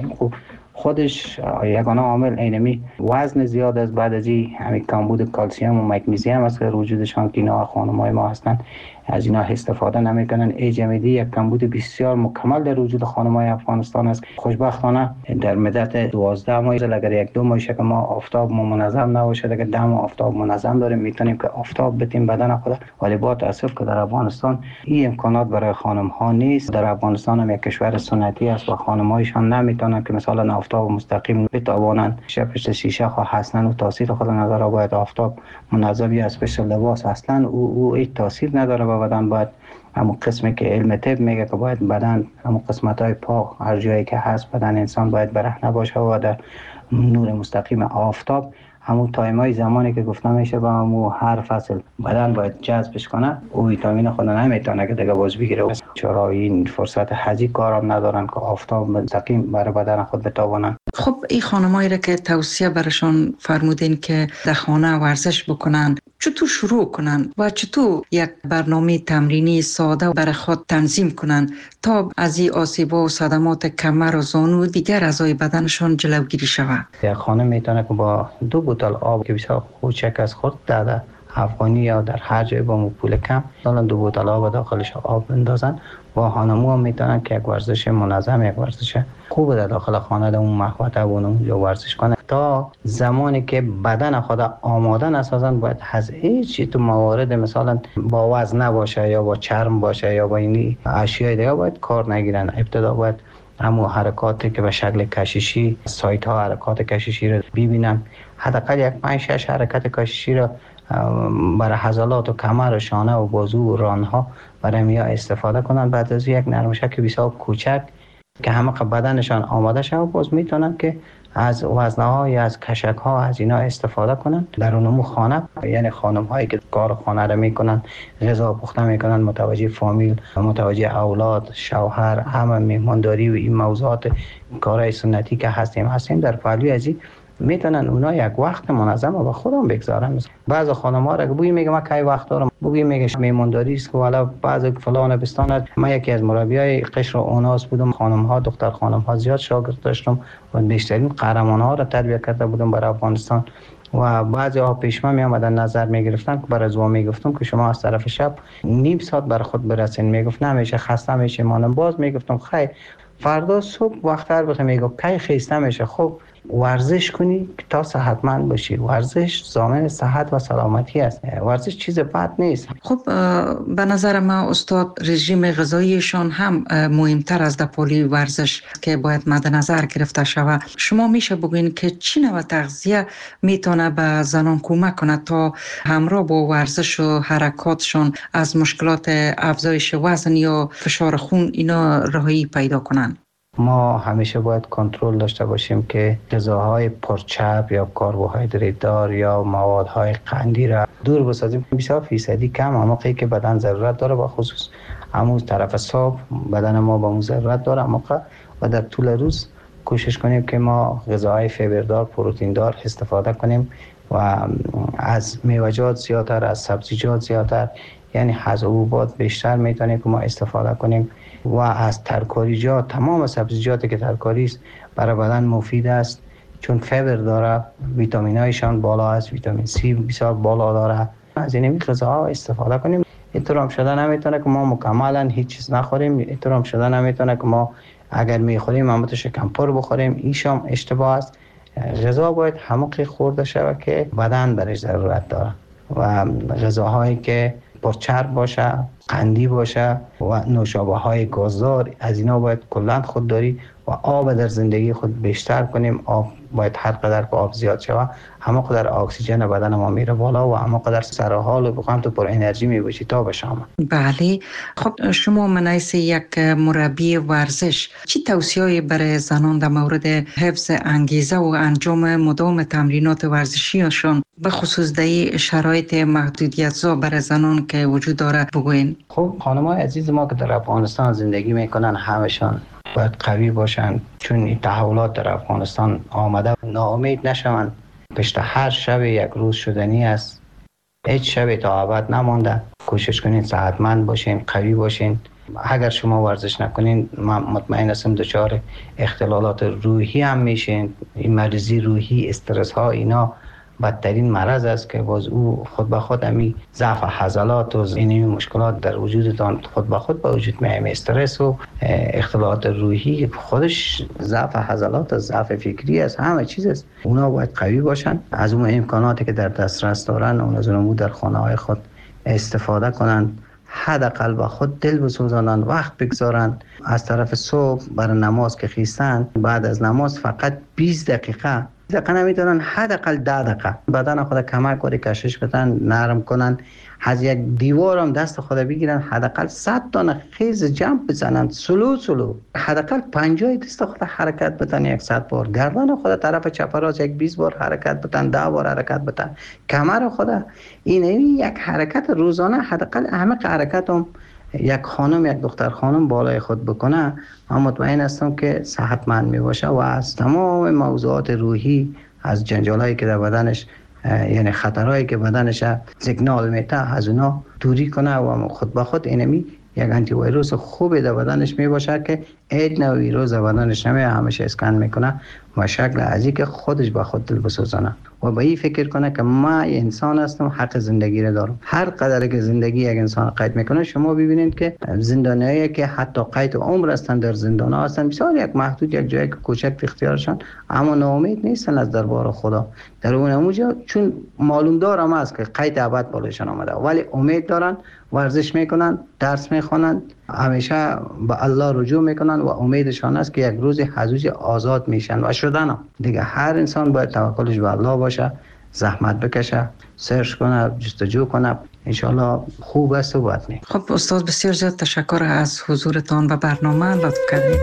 خودش یگانه عامل اینمی وزن زیاد است. بعد از این همین کمبود کلسیم و مگنیزیم است که وجودشان که اینا خانم‌های ما هستن از اینا استفاده نمیکنن. ایجمیدی یک کمبود بسیار مکمل در وجود خانم‌های افغانستان است. خوشبختانه در مدت دوازده ماه اگر یک دو ماه که ما آفتاب منظم نباشه، اگر دم آفتاب منظم داریم میتونیم که آفتاب بتیم بدن خود، ولی با تاسف که در افغانستان این امکانات برای خانم‌ها نیست. در افغانستان هم یک کشور سنتی است و خانم‌هایشان نمیتونن که مثلا آفتاب مستقیم بتوانند پشت شیشه ها هستن و تاثیر خود نداره. باید آفتاب منظمی از پشت لباس اصلا او او هیچ تاثیر نداره به بدن. باید همون قسمی که علم طب میگه که باید بدن همون قسمت های پا هر جایی که هست بدن انسان باید برهنه باشه و در نور مستقیم آفتاب همون تایمای زمانی که گفتم میشه با همون هر فصل بدن باید جذبش کنه او ویتامین خود نمیتونه که دیگه باز بگیره. چرا این فرصت حجی کارم ندارن که آفتاب مستقیم برای بدن خود بتوانن.
خب این خانمایی را که توصیه برشان فرمودین که در خانه ورزش بکنن، چطور شروع کنن و چطور یک برنامه تمرینی ساده برای خود تنظیم کنن تا از این آسیب‌ها و صدمات کمر و زانو و دیگر اعضای بدنشان جلوگیری شود؟
یک خانم میتونه که با دو بوتل آب که بسیار کوچک از خود داده افغانی یا در هر جای با پول کم مثلا دو بوتل آب داخلش آب بندازن و خانم‌ها هم میتونن که یک ورزش منظم، یک ورزش خوب در داخل خانه در اون مخوطه و اونجا ورزش کنه تا زمانی که بدن خود آماده نسازن. باید از هیچ تو موارد مثلا با وزن نباشه یا با چرم باشه یا با این اشیاء دیگه باید کار نگیرن. ابتدا باید همون حرکاتی که به شکل کشیشی سایت ها حرکات کشیشی رو ببینن، حداقل یک پنج شش حرکت کشیشی رو برای عضلات و کمر و شانه و بازو و ران ها برای میا استفاده کنن. بعد از یک نرمشک بسیار کوچک که همه بدنشان آماده شده باز میتونن که از وزنه ها یا از کشک ها از اینا استفاده کنن در اونمو خانه. یعنی خانم هایی که کار خانه رو میکنن، غذا پخته میکنن، متوجه فامیل، متوجه اولاد، شوهر، همه میهمانداری و این موضوعات کارهای سنتی که هستیم هستیم در پهلوی از این میتونن اونا یک وقت منظم و به خودم بگذارن. بعض خانم‌ها را که بوی میگه من کی وقت دارم، بوی میگه میمونداری است که والا بعض فلان بستان. من یکی از مربیای قشر و اوناس بودم، خانم‌ها دختر خانم‌ها زیاد شاگرد داشتم و بیشترین قهرمان‌ها را تربیت کرده بودم برای افغانستان و بعضی ها پیش من می آمدن نظر می گرفتن که برای زوا می گفتم که شما از طرف شب نیم ساعت برای خود برسین. می گفت نمیشه، خسته میشه مانم. باز می گفتم خیر فردا صبح وقت‌تر بخوام. می گفت کی خسته میشه. خب ورزش کنی تا صحتمند باشی. ورزش ضامن صحت و سلامتی است. ورزش چیز بد نیست.
خب به نظر ما استاد رژیم غذاییشان هم مهمتر از دپالی ورزش که باید مد نظر گرفته شود. شما میشه بگوین که چی نوع تغذیه میتونه به زنان کمک کنه تا همراه با ورزش و حرکاتشان از مشکلات افزایش وزن یا فشار خون اینا رهایی پیدا کنن؟
ما همیشه باید کنترل داشته باشیم که غذاهای پرچرب یا کربوهیدرات دار یا موادهای قندی را دور بسازیم. بسیار فیصدی کم موقعی که بدن ضرورت داره، با خصوص همون طرف صبح بدن ما با اون ضرورت داره موقع و در طول روز کوشش کنیم که ما غذاهای فیبردار، پروتئین دار استفاده کنیم و از میوه‌جات زیادتر، از سبزیجات زیادتر، یعنی از حبوبات بیشتر میتونیم که ما استفاده کنیم و از ترکاریجات. تمام سبزیجاتی که ترکاری است برای بدن مفید است چون فیبر داره، ویتامینایشان بالا است، ویتامین سی بسیار بالا داره. از این غذاها استفاده کنیم. احترام شده نمیتونه که ما مکملا هیچ چیز نخوریم. احترام شده نمیتونه که ما اگر میخوریم البته شکم پر بخوریم. ایشام اشتباه است. غذا باید همونقدر خورده شود که بدن برش ضرورت داره و غذاهایی که پرچرب باشه، قندی باشه و نوشابه های گازدار، از اینا باید کلاً خودداری و آب در زندگی خود بیشتر کنیم. آب باید هر قدر که آب زیاد شود همه قدر اکسیژن بدن ما میره بالا و همه قدر سر حال و بخوام تو پر انرژی میباشی تا به شام.
بله. خب شما منایس یک مربی ورزش چی توصیه‌ای برای زنان در مورد حفظ انگیزه و انجام مدام تمرینات ورزشیشان به خصوص در شرایط محدودیت زا برای زنان که وجود داره بگوین؟
خب خانم‌های عزیز ما که در افغانستان زندگی میکنن همشان باید قوی باشن، چون این تحولات در افغانستان آمده. ناامید نشوند. پشت هر شب یک روز شدنی است. هیچ شب تا ابد نمانده. کوشش کنین صحتمند باشین، قوی باشین. اگر شما ورزش نکنین من مطمئن هستم دچار اختلالات روحی هم میشین. این مریضی روحی، استرس ها، اینا بدترین مرض است که باز او خود به خود امی ضعف عضلات و اینمی مشکلات در وجودتان خود به خود به وجود میاد. استرس و اختلالات روحی خودش ضعف عضلات، ضعف فکری است، همه چیز است. اونا باید قوی باشن، از اون امکاناتی که در دسترس دارن اون از اون در خانه های خود استفاده کنن. حداقل با خود دل بسوزانند، وقت بگذارند. از طرف صبح برای نماز که خیستن، بعد از نماز فقط بیست دقیقه دقیقه نمیتونن، حداقل ده دقیقه بدن خود کمک کنه، کشش بدن، نرم کنن. از یک دیوار هم دست خود بگیرن، حداقل صد تا خیز جمپ بزنن، سلو سلو، حداقل پنجاه دست خود حرکت بدن صد بار. گردن خود طرف چپ راست یک بیست بار حرکت بدن، ده بار حرکت بدن. کمر خود این یک حرکت روزانه، حداقل همه حرکت هم یک خانم یک دختر خانم بالای خود بکنه، من مطمئن هستم که صحتمند می باشه و از تمام موضوعات روحی، از جنجالایی که در بدنش یعنی خطرهایی که بدنش سیگنال میده از اونا دوری کنه و خود به خود اینمی یک آنتی ویروس خوبی در بدنش می باشه که هیچ نوع ویروس در بدنش نمی، همیشه اسکن میکنه و شکل ازی که خودش به خود دل بسوزانه و به این فکر کنه که ما انسان هستم، حق زندگی رو دارم. هر قدر که زندگی یک انسان قید میکنه، شما ببینید که زندانیایی که حتی قید عمر هستن در زندان ها هستن، بسیار یک محدود یک جایی که کوچک اختیارشان، اما ناامید نیستن از دربار خدا. در اون اونجا چون معلوم دارم است که قید ابد بالایشان آمده، ولی امید دارن، ورزش میکنن، درس میخونن، همیشه به الله رجوع میکنن و امیدشان است که یک روز حضوج آزاد میشن و شدن. دیگه هر انسان باید توکلش به الله باشه، زحمت بکشه، سرچ کنه، جستجو کنه، انشالله خوب است و بد نیست.
خب استاد بسیار زیاد تشکر از حضورتان به برنامه، لطف کردید.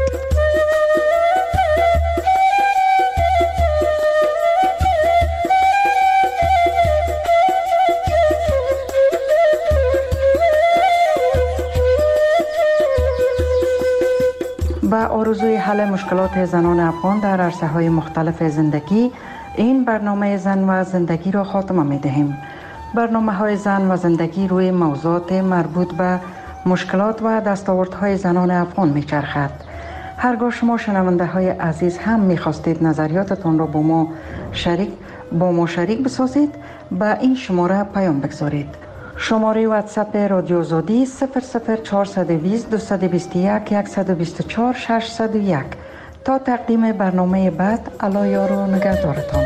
با آرزوی حل مشکلات زنان افغان در عرصه‌های مختلف زندگی، این برنامه زن و زندگی را خاتمه می‌دهیم. برنامه‌های زن و زندگی روی موضوعات مربوط به مشکلات و دستاوردهای زنان افغان می‌چرخد. هرگاه شما شنونده‌های عزیز هم می‌خواستید نظریاتتان را با ما شریک با ما شریک بسازید، با این شماره پیام بگذارید. شماره واتساپ رادیو آزادی صفر صفر چهارصد و بیست دویست و بیست و یک صد و بیست و چهار ششصد و یک. تا تقدیم برنامه بعد، الله یار و نگهدارتان.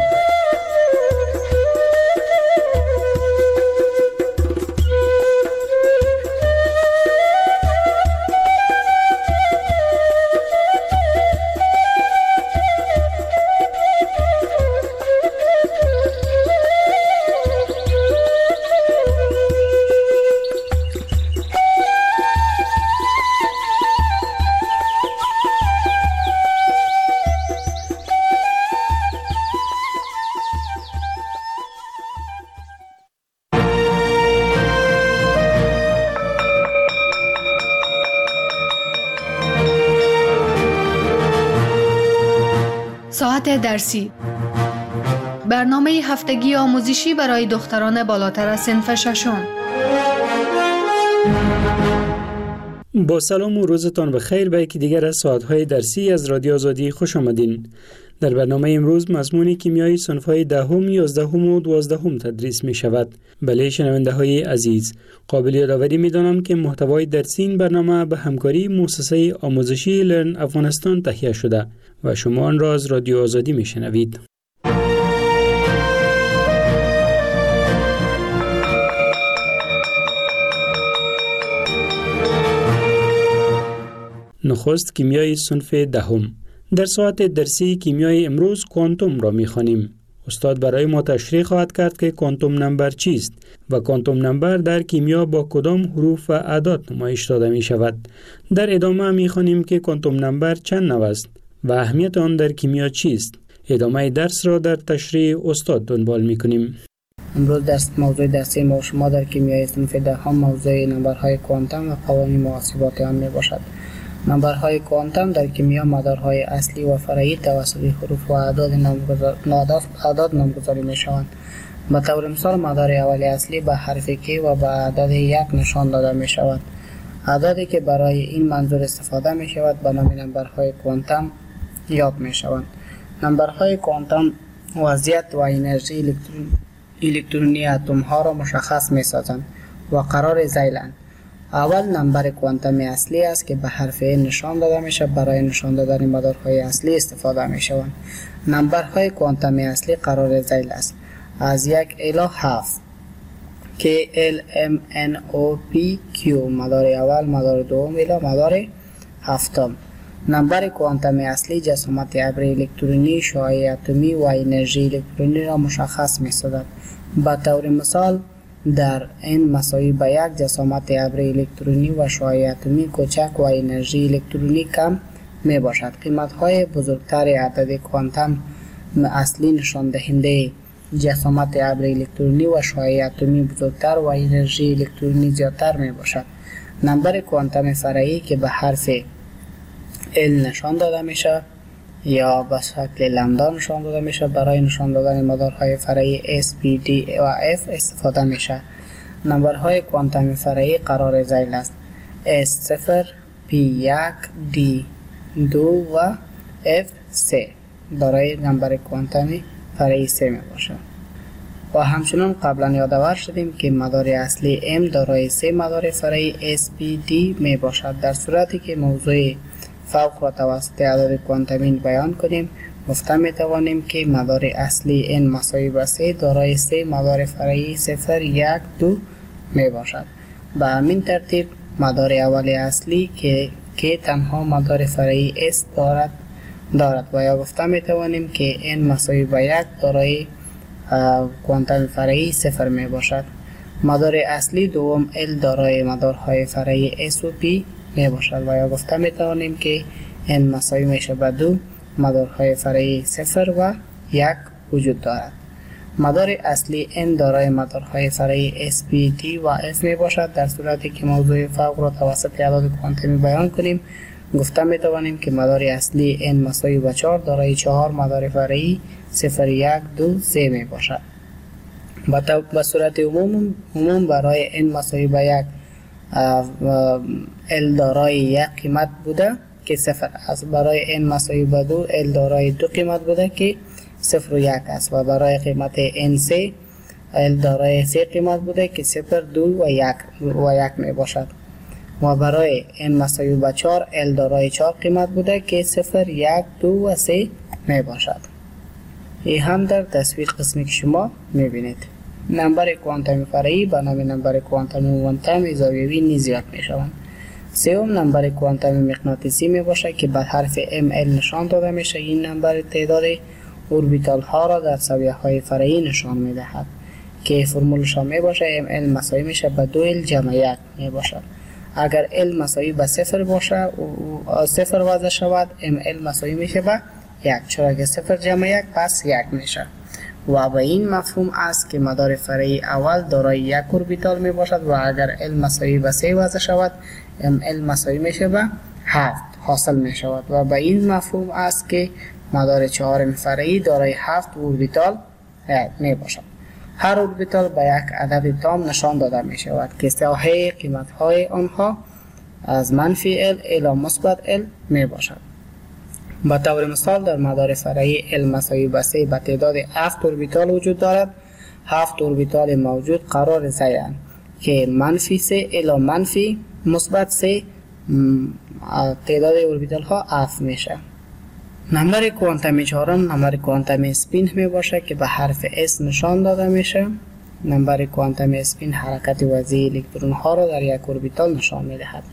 ساعت درسی، برنامه هفتگی آموزشی برای دختران بالاتر از صنف ششم.
با سلام و روزتان بخیر به یکی دیگر از ساعت‌های درسی از رادیو آزادی خوش آمدین. در برنامه امروز مضمون کیمیای صنف‌های دهم، یازدهم و دوازدهم تدریس می شود. بله شنونده‌های عزیز، قابل یادآوری می‌دانم که محتوای درسی این برنامه به همکاری مؤسسه آموزشی لرن افغانستان تهیه شده و شما آن را از رادیو آزادی می‌شنوید. نخست کیمیای صنف دهم. در ساعت درسی کیمیای امروز کوانتوم را می‌خوانیم. استاد برای ما تشریح خواهد کرد که کوانتوم نمبر چیست و کوانتوم نمبر در کیمیا با کدام حروف و اعداد نمایش داده می شود. در ادامه می خوانیم که کوانتوم نمبر چند نوع است و اهمیت آن در کیمیا چیست. ادامه درس را در تشریح استاد دنبال می کنیم.
امروز درس موضوع درسی ما شما در کیمیای صنف دهم موضوع نمبرهای کوانتوم و قوانین محاسباتی آن می باشد. نمبرهای کوانتوم در کیمیا مدارهای اصلی و فرعی توسط حروف و اعداد اعداد نامگذاری می شوند. به طور مثال مدار اولی اصلی به حرف کی و به اعداد یک نشان داده می شود. اعدادی که برای این منظور استفاده می شود به نام نمبرهای کوانتوم یاد می شوند. نمبرهای کوانتوم وضعیت و انرژی الکترونی اتم ها را مشخص می سازند و قرار ذیلند. اول نمبر کوانتومی اصلی است که به حرف نشان داده می شود. برای نشان دادن مدارهای اصلی استفاده می شوند. نمبرهای کوانتومی اصلی قرار ذیل است از یک الی هفت که ال ام ان او پی کیو مدار اول، مدار دوم الی مدار هفتم. نمبر کوانتومی اصلی جسامت ابر الکترونی، شعاع اتمی و انرژی الکترونی را مشخص می سازد. به طور مثال در این مساوی به یک جسامت ابر الکترونی و شعاع اتمی کوچک و انرژی الکترونی کم می باشد. قیمت های بزرگتر عدد کوانتوم اصلی نشان دهنده جسامت ابر الکترونی و شعاع اتمی بزرگتر و انرژی الکترونی زیادتر می باشد. نمبر کوانتوم فرعی که به حرف ال نشان داده می شود یا به شکل لمدا نشان داده می شود برای نشان دادن مدارهای فرعی S, P, D و F استفاده می شود. نمبرهای کوانتوم فرعی قرار ذیل است. S صفر، P یک، D دو و F سه برای نمبر کوانتومی فرعی سه می باشد. و همچنان قبلا یادآور شدیم که مدار اصلی M دارای سه مدار فرعی S, P, D می باشد. در صورتی که موضوع فوق را توسط اعداد کوانتومی بیان کنیم گفته می توانیم که مدار اصلی n مساوی به سه دارای سه مدار فرعی صفر، یک، دو می باشد. به همین ترتیب مدار اولی اصلی که که تنها مدار فرعی s دارد دارد و یا گفته می توانیم که n مساوی به یک دارای کوانتوم فرعی صفر می باشد. مدار اصلی دوم L دارای مدارهای فرعی S و P می باشد و یا گفته می توانیم که n مساوی میشه به دو مدارهای فرعی صفر و یک وجود دارد. مدار اصلی n دارای مدارهای فرعی S, P, D و F می باشد. در صورتی که موضوع فوق را توسط اعداد کوانتومی بیان کنیم گفته می توانیم که مدار اصلی n مساوی به چهار دارای چهار مدار فرعی صفر، یک، دو، سه می باشد. به صورت عموم عموم برای n مساوی به یک L دارای یک قیمت بوده که صفر است. برای n مساوی به دو L دارای دو قیمت بوده که صفر و یک است و برای قیمت n سه L دارای سه قیمت بوده که صفر، دو و یک و یک می باشد. و برای n مساوی به چهار L دارای چهار قیمت بوده که صفر، یک، دو و سه می باشد. این هم در تصویر قسمی که شما می بینید. نمبر کوانتوم فرعی به نام نمبر کوانتوم موانتوم زاویه‌ای نیز یاد می شوند. سوم نمبر کوانتوم مغناطیسی می باشد که به حرف ام ال نشان داده می شود. این نمبر تعداد اوربیتال ها را در زاویه های فرعی نشان می دهد که فرمولش می باشد ام ال مساوی می شود به دو ال جمع یک می باشد. اگر ال مساوی به صفر باشد و صفر وضع شود ام ال مساوی می شود به یک، چرا که صفر جمع یک پس یک می شود. و به این مفهوم است که مدار فرعی اول دارای یک اوربیتال می باشد و اگر ال مساوی به سه وضع شود ام ال مساوی می شود به هفت حاصل می شود. و به این مفهوم است که مدار چهارم فرعی دارای هفت اوربیتال می باشد. هر اوربیتال به یک عدد تام نشان داده می شود که ساحه قیمت های آنها از منفی ال الی مثبت ال می باشد. به طور مثال در مدار فرعی ال مساوی به سه به تعداد هفت اوربیتال وجود دارد. هفت اوربیتال موجود قرار ذیلند که منفی سه الی منفی مثبت سه تعداد اوربیتال ها اف میشه. نمبر کوانتومی چهارم نمبر کوانتومی اسپین می باشه که به حرف اس نشان داده میشه. نمبر کوانتومی اسپین حرکت وضعی الکترون ها را در یک اوربیتال نشان می دهد.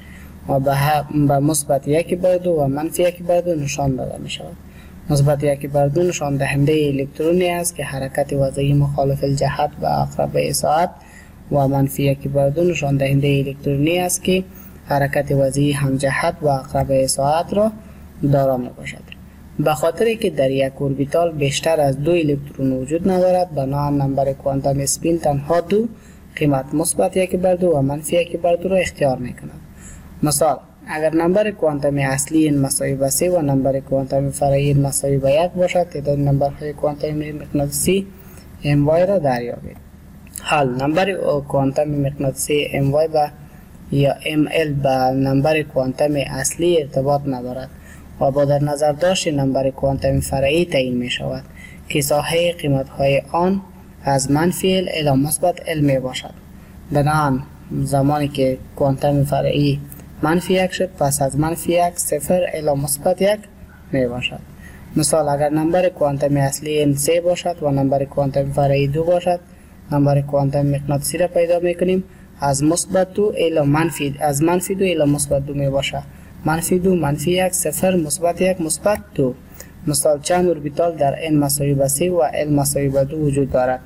و به مثبت یک بر دو و منفی یک بر دو نشان داده می شود. مثبت یک بر دو نشان دهنده الکترونی است که حرکت وضعی مخالف الجهت به عقربه ساعت و منفی یک بر دو نشان دهنده الکترونی است که حرکت وضعی همجهت و عقربه ساعت را دارا می باشد. به خاطر که در یک اوربیتال بیشتر از دو الکترون وجود ندارد، بنابراین نمبر کوانتوم اسپین تنها دو قیمت مثبت یک بر دو و منفی یک بر دو را اختیار می کند. مثال، اگر نمبر کوانتوم اصلی این مساوی به سه و نمبر کوانتوم فرعی این مساوی به یک باشد، تعداد نمبرهای کوانتوم مغناطیسی ام وای را دریابید. حال نمبر کوانتوم مغناطیسی ام وای با یا ام ال به نمبر کوانتوم اصلی ارتباط ندارد و با در نظر داشت نمبر کوانتوم فرعی تعیین می شود که ساحه قیمت های آن از منفی ال الی مثبت ال می باشد. بنابراین زمانی که کوانتوم فرعی منفی یک شد، پس از منفی یک صفر الی مثبت یک می باشد. مثال، اگر نمبر کوانتوم اصلی ان سه باشد و نمبر کوانتوم فرعی دو باشد، نمبر کوانتوم مغناطیسی را پیدا می کنیم از مثبت دو الی منفی از منفی دو الی مثبت دو می باشد. منفی دو منفی یک صفر مثبت یک مثبت دو. مثال، چند اوربیتال در n مساوی به سه و l مساوی به دو وجود دارد.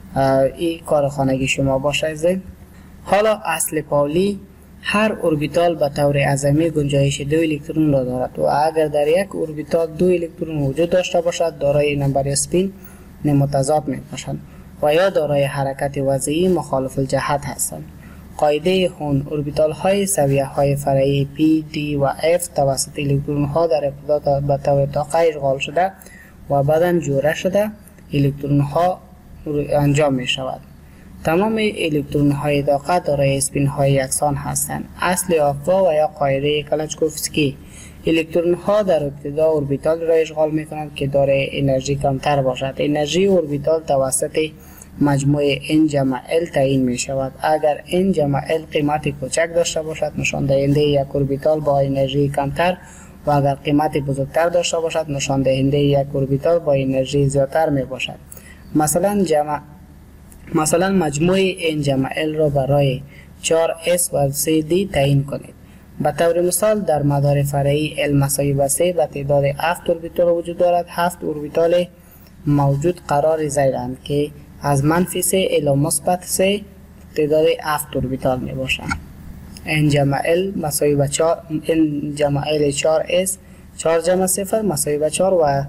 این کار خانگی شما باشه. حالا اصل پاولی، هر اوربیتال به طور اعظمی گنجایش دو الکترون را دارد و اگر در یک اوربیتال دو الکترون وجود داشته باشد، دارای نمبر اسپین متضاد می باشند و یا دارای حرکت وضعی مخالف الجهت هستند. قاعده هون، اوربیتال های سویه های فرعی P, D و F توسط الکترون ها در ابتدا به طور طاقه اشغال شده و بعداً جوره شده الکترون ها انجام می شود. تمام الکترون های طاقه دارای اسپین های یکسان هستند. اصل آقا و یا قاعده کلاشکوفسکی، الکترون ها در ابتدا اوربیتال را اشغال می کنند که دارای انرژی کمتر باشد. انرژی اوربیتال توسط مجموع n جمع l تعیین می شود. اگر n جمع l قیمت کوچک داشته باشد، نشان دهنده یک اوربیتال با انرژی کمتر و اگر قیمت بزرگتر داشته باشد، نشان دهنده یک اوربیتال با انرژی زیادتر می باشد. مثلا جمع مثلا مجموع n جمع l را برای چهار اس و سه دی تعیین کنید. به طور مثال، در مدار فرعی l مساوی به سه به تعداد هفت اوربیتال وجود دارد. هفت اوربیتال موجود قرار زیرند که از منفی سه الی مثبت سه تعداد هفت اوربیتال می باشند. n جمع l مساوی به چهار، n جمع l چهار اس، چهار جمع صفر مساوی به چهار و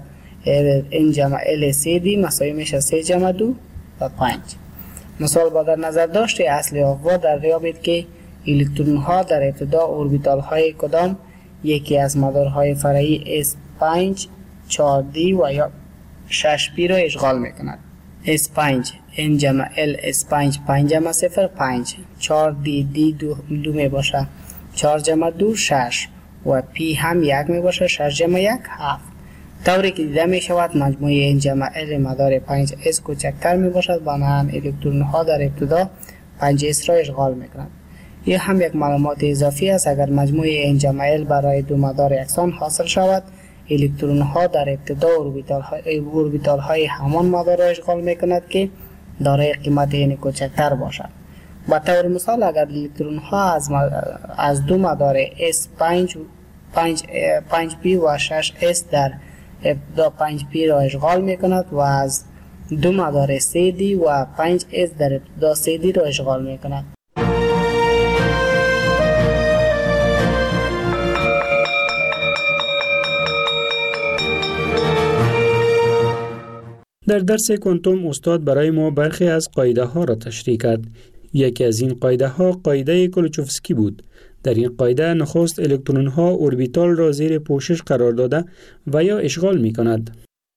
n جمع l سه دی مساوی میشه سه جمع دو و پنج. مثال، با در نظر داشته اصل آقا دریابید که الکترون ها در ابتدا اوربیتال های کدام یکی از مدارهای فرعی اس پنج، چهار دی و یا شش پی را اشغال می کند. اس پنج n جمع l اس پنج پنج جمع صفر پنج، چهار دی دی دو, دو می باشه، چهار جمع دو شش و پی هم یک می باشه، شش جمع یک هفت. طوری که دیده می شود مجموع n جمع l مدار پنج اس کوچکتر می باشد، بنابراین الکترون ها در ابتدا پنج اس را اشغال می کنند. این هم یک معلومات اضافی است. اگر مجموع n جمع l برای دو مدار یکسان حاصل شود، الکترون ها در ابتدا اوربیتال های, اوربیتال های همان مدار را اشغال می کند که دارای قیمت n کوچکتر باشد. با طور مثال، اگر الکترون ها از, از دو مدار اس پنج پنج پی و شش اس در ابتدا پنج پی را اشغال می کند و از دو مدار سه دی و پنج اس در ابتدا سه دی را اشغال می کند.
در درس کوانتوم استاد برای ما برخی از قاعده ها را تشریح کرد. یکی از این قاعده ها قاعده کلوچوفسکی بود. در این قاعده نخست الکترون ها اوربیتال را زیر پوشش قرار داده و یا اشغال می کند.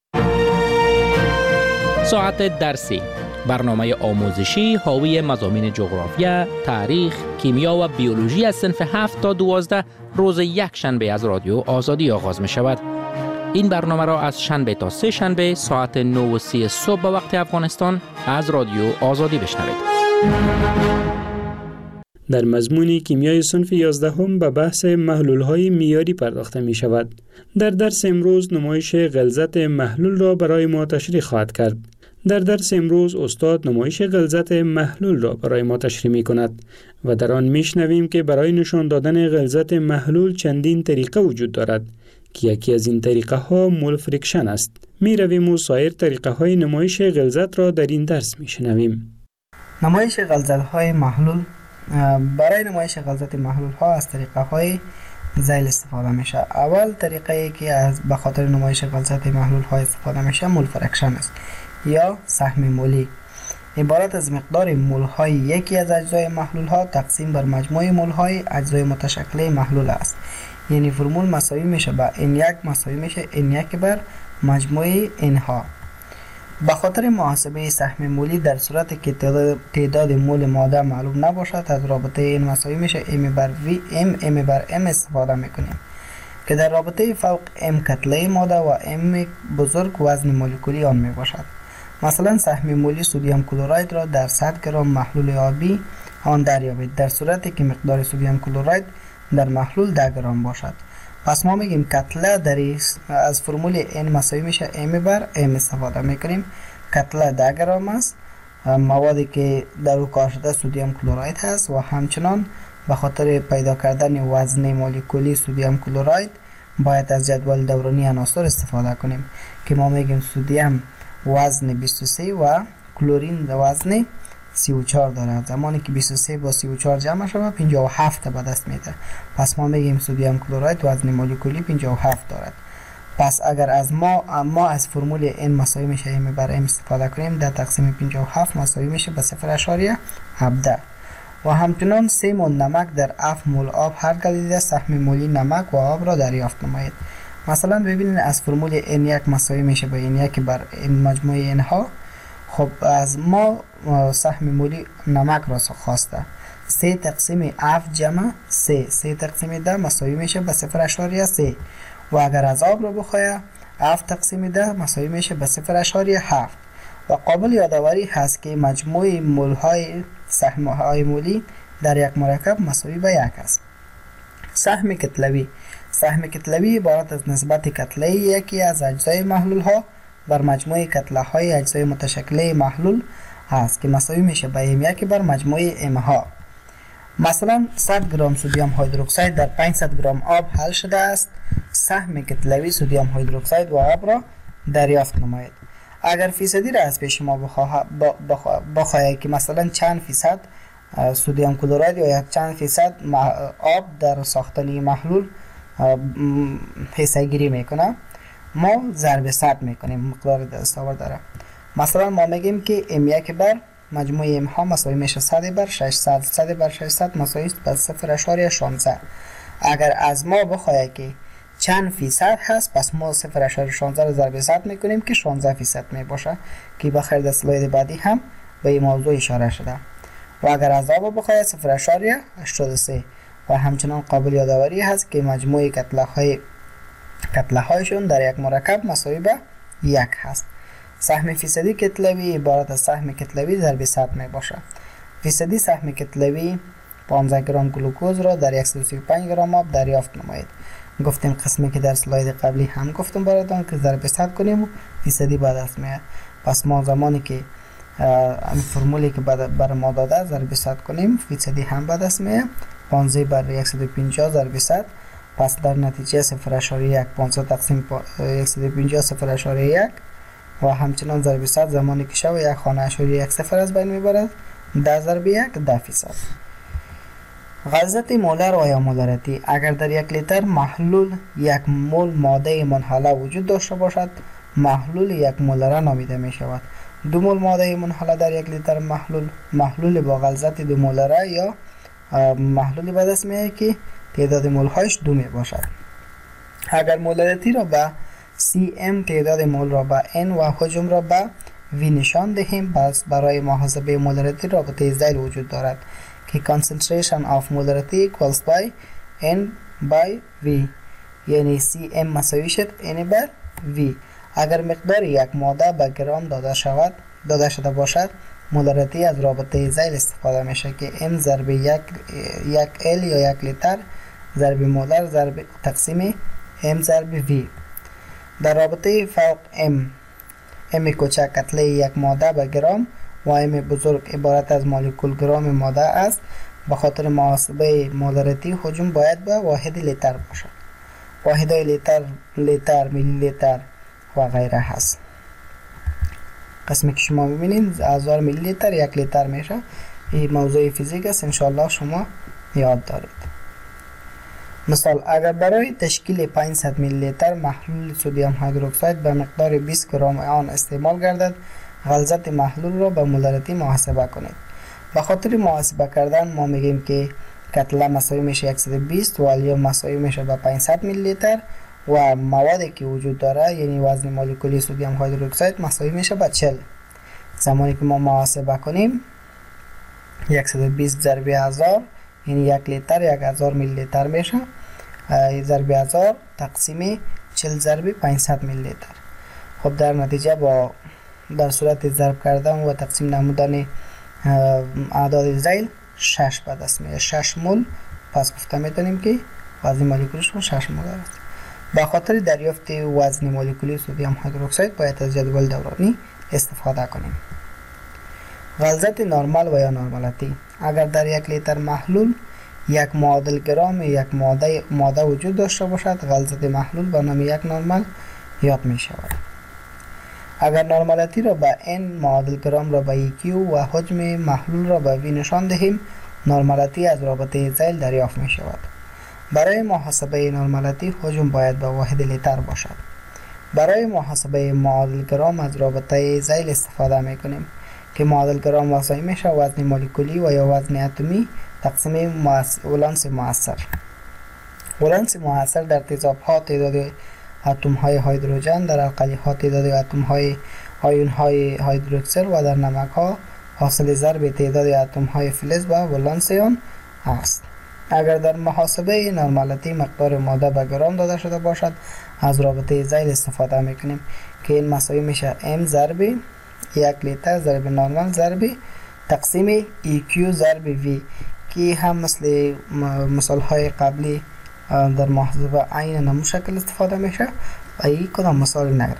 ساعت درسی، برنامه آموزشی حاوی مضامین جغرافیا، تاریخ، کیمیا و بیولوژی از صنف هفت تا دوازده روز یک شنبه از رادیو آزادی آغاز می شود. این برنامه را از شنبه تا سه شنبه ساعت نه و سی صبح به وقت افغانستان از رادیو آزادی بشنوید.
در مضمون کیمیای صنف یازدهم به بحث محلول‌های معیاری پرداخته می شود. در درس امروز نمایش غلظت محلول را برای ما تشریح خواهد کرد. در درس امروز استاد نمایش غلظت محلول را برای ما تشریح می کند و در آن می شنویم که برای نشان دادن غلظت محلول چندین طریقه وجود دارد که یکی از این طریقه ها مول فریکشن است. می رویم و سایر طریقه های نمایش غلظت را در این درس می شنویم.
نمایش غلظت های محلول. برای نمایش غلظت محلول ها از طریقه های ذیل استفاده میشه. اول طریقه ای که از به خاطر نمایش غلظت محلول ها استفاده میشه مول فریکشن است یا سهم مولی. عبارت از مقدار مول های یکی از اجزای محلول ها تقسیم بر مجموع مول های اجزای متشکل محلول است. یعنی فرمول مساوی میشه با ان یک مساوی میشه ان یک بر مجموع ان ها. به خاطر محاسبه سهم مولی در صورتی که تعداد مول ماده معلوم نباشد از رابطه این مساوی میشه ام بر وی ام ام بر ام استفاده میکنیم که در رابطه فوق ام کتله ماده و ام بزرگ وزن مولکولی آن میباشد. مثلا سهم مولی سدیم کلراید را در صد گرم محلول آبی آن دریابید در صورتی که مقدار سدیم کلراید در محلول ده گرم باشد. پس ما میگیم کتله در از فرمول n مساوی میشه m بر m استفاده میکنیم. کتله ده گرم است، موادی که در او کار شده سدیم کلراید هست و همچنان به خاطر پیدا کردن وزن مولکولی سدیم کلراید باید از جدول دورانی عناصر استفاده کنیم که ما میگیم سدیم وزن بیست و سه و کلورین وزن سی و چهار دارد. زمانی که بیست و سه با سی و چهار جمع شود پنجاه و هفت به دست میده. پس ما میگیم سدیم کلراید وزن مولکولی پنجاه و هفت دارد. پس اگر از ما ما از فرمول n مساوی میشه m بر m استفاده کنیم در تقسیم پنجاه و هفت مساوی میشه به صفر اشاریه هفده. و همچنان سه مول نمک در هفت مول آب هر گلیده سهم مولی نمک و آب را دریافت نمایید. مثلا ببینید از فرمول n یک مساوی میشه به n یک بر n مجموع n ها. خب از ما سهم مولی نمک را خواسته. سه تقسیم هفت جمع سه سه تقسیم ده مساوی میشه به صفر اشاریه سه. و اگر از آب رو بخواهد هفت تقسیم ده مساوی میشه به صفر اشاریه هفت. و قابل یادآوری هست که مجموع مول های سهم های مولی در یک مرکب مساوی به یک است. سهم کتلوی. سهم کتلوی عبارت از نسبت کتله یکی از اجزای محلول ها بر مجموع کتله های اجزای متشکل محلول هست که مساوی میشه به ام یک بر مجموع ام ها. مثلا صد گرم سدیم هیدروکسید در پانصد گرم آب حل شده است. سهم کتلوی سدیم هیدروکسید و آب را دریافت نمایید. اگر فیصدی را از پیش ما بخواهید که مثلا چند فیصد سدیم کلراید یا یک چند فیصد آب در ساختن محلول حصه گیری میکنه، ما ضرب صد میکنیم مقدار دستاور داره. مثلا ما میگیم که ام یک بر مجموع ام ها مساوی میشه صد بر ششصد. صد بر ششصد مساوی است به صفر اشاریه شانزده. اگر از ما بخواهد که چند فیصد هست پس ما صفر اشاریه شانزده رو ضرب صد میکنیم که شانزده فیصد میباشه که بخیر در اسلاید بعدی هم به این موضوع اشاره شده. و اگر از آب بخواهد صفر اشاریه هشتاد و سه. و همچنان قابل یادآوری هست که مجموع کتله های کتله هایشون در یک مرکب مساوی به یک هست. سهم فیصدی کتلوی عبارت از سهم کتلوی ضرب صد می باشه. فیصدی سهم کتلوی پانزده گرم گلوکوز را در صد و سی و پنج گرم آب دریافت نمایید. گفتیم قسمی که در اسلاید قبلی هم گفتم براتون که ضرب صد کنیم و فیصدی به دست میاد. پس ما زمانی که این فرمولی که بر ما داده ضرب صد کنیم فیصدی هم به دست میاد. پانزده بر صد و پنجاه ضرب صد. پس در نتیجه صفر اشاریه یک پانزده تقسیم صد و پنجاه صفر اشاریه یک و همچنان ضرب صد زمانی که شو یک خانه اشاریه یک صفر از بین میبرد. ده ضرب یک ده فیصد. غلظت مولر و یا مولریتی. اگر در یک لیتر محلول یک مول ماده منحله وجود داشته باشد محلول یک مولره نامیده می شود. دو مول ماده منحله در یک لیتر محلول محلول با غلظت دو مولره یا محلولی به دست میاد که تعداد مول هایش دو می باشد. اگر مولریتی را به سی ام تعداد مول را به n و حجم را به v نشان دهیم پس برای محاسبه مولریتی رابطه ذیل وجود دارد که concentration of molarity equals by n by v یعنی سی ام مساوی شد n بر v. اگر مقدار یک ماده به گرم داده شود داده شده باشد مولریتی از رابطه ذیل استفاده میشه که m ضرب یک یک l یا یک لیتر ضرب مولر ضرب تقسیم m ضرب v. در رابطه فوق m ام کوچک کتله یک ماده به گرام و ام بزرگ عبارت از مولکول گرام ماده است. به خاطر محاسبه مولارتی حجم باید به واحد لیتر باشد. واحدهای لیتر، لیتر، میلی لیتر و غیره هست. قسمی که شما ببینید هزار میلی لیتر یک لیتر میشه. این موضوع فیزیک است، انشالله شما یاد دارید. مثال اگر برای تشکیل پانصد میلی لیتر محلول سدیم هیدروکساید به مقدار بیست گرم آن استعمال گردد، غلظت محلول را به مولارتی محاسبه کنید. به خاطر محاسبه کردن ما میگیم که کتله مساوی میشه صد و بیست و الیوم مساوی میشه به پانصد میلی لیتر و موادی که وجود داره یعنی وزن مولکولی سدیم هیدروکساید مساوی میشه به چهل. زمانی که ما محاسبه کنیم صد و بیست ضرب هزار یعنی یک لیتر یک هزار میلی لیتر میشه. ضرب هزار تقسیم چهل ضرب پانصد میلی لیتر. خب در نتیجه با در صورت ضرب کردن و تقسیم نمودن اعداد ذیل شش به دست میاد. شش مول. پس گفته میتونیم که وزن مولکولیش شش مول است. به خاطر دریافت وزن مولکولی سدیم هیدروکساید باید از جدول دورانی استفاده کنیم. غلظت نرمال و یا نرمالتی. اگر در یک لیتر محلول یک معادل گرام یک ماده ماده وجود داشته باشد، غلظت محلول به نام یک نرمال یاد می شود. اگر نرمالتی را به n، معادل گرام را به q و حجم محلول را به v نشان دهیم، نرمالتی از رابطه ذیل دریافت می شود. برای محاسبه نرمالتی حجم باید به واحد لیتر باشد. برای محاسبه معادل گرام از رابطه ذیل استفاده می کنیم که معادل گرام مساوی میشه وزن مولکولی و یا وزن اتمی تقسیم ولانس مؤثر. ولانس مؤثر در تیزاب ها تعداد اتم های هیدروژن، در القلی ها تعداد اتم های آیون های هیدروکسل و در نمک ها حاصل ضرب تعداد اتم های فلز و ولانس آن است. اگر در محاسبه نرمالتی مقدار ماده به گرام داده شده باشد، از رابطه ذیل استفاده میکنیم که این مساوی میشه m ضرب یک لیتر ضرب نرمال ضرب تقسیم ایکیو ضرب وی که هم مثل مثال های قبلی در محاسبه عین نمو شکل استفاده میشه و این کدام مثال نگرد.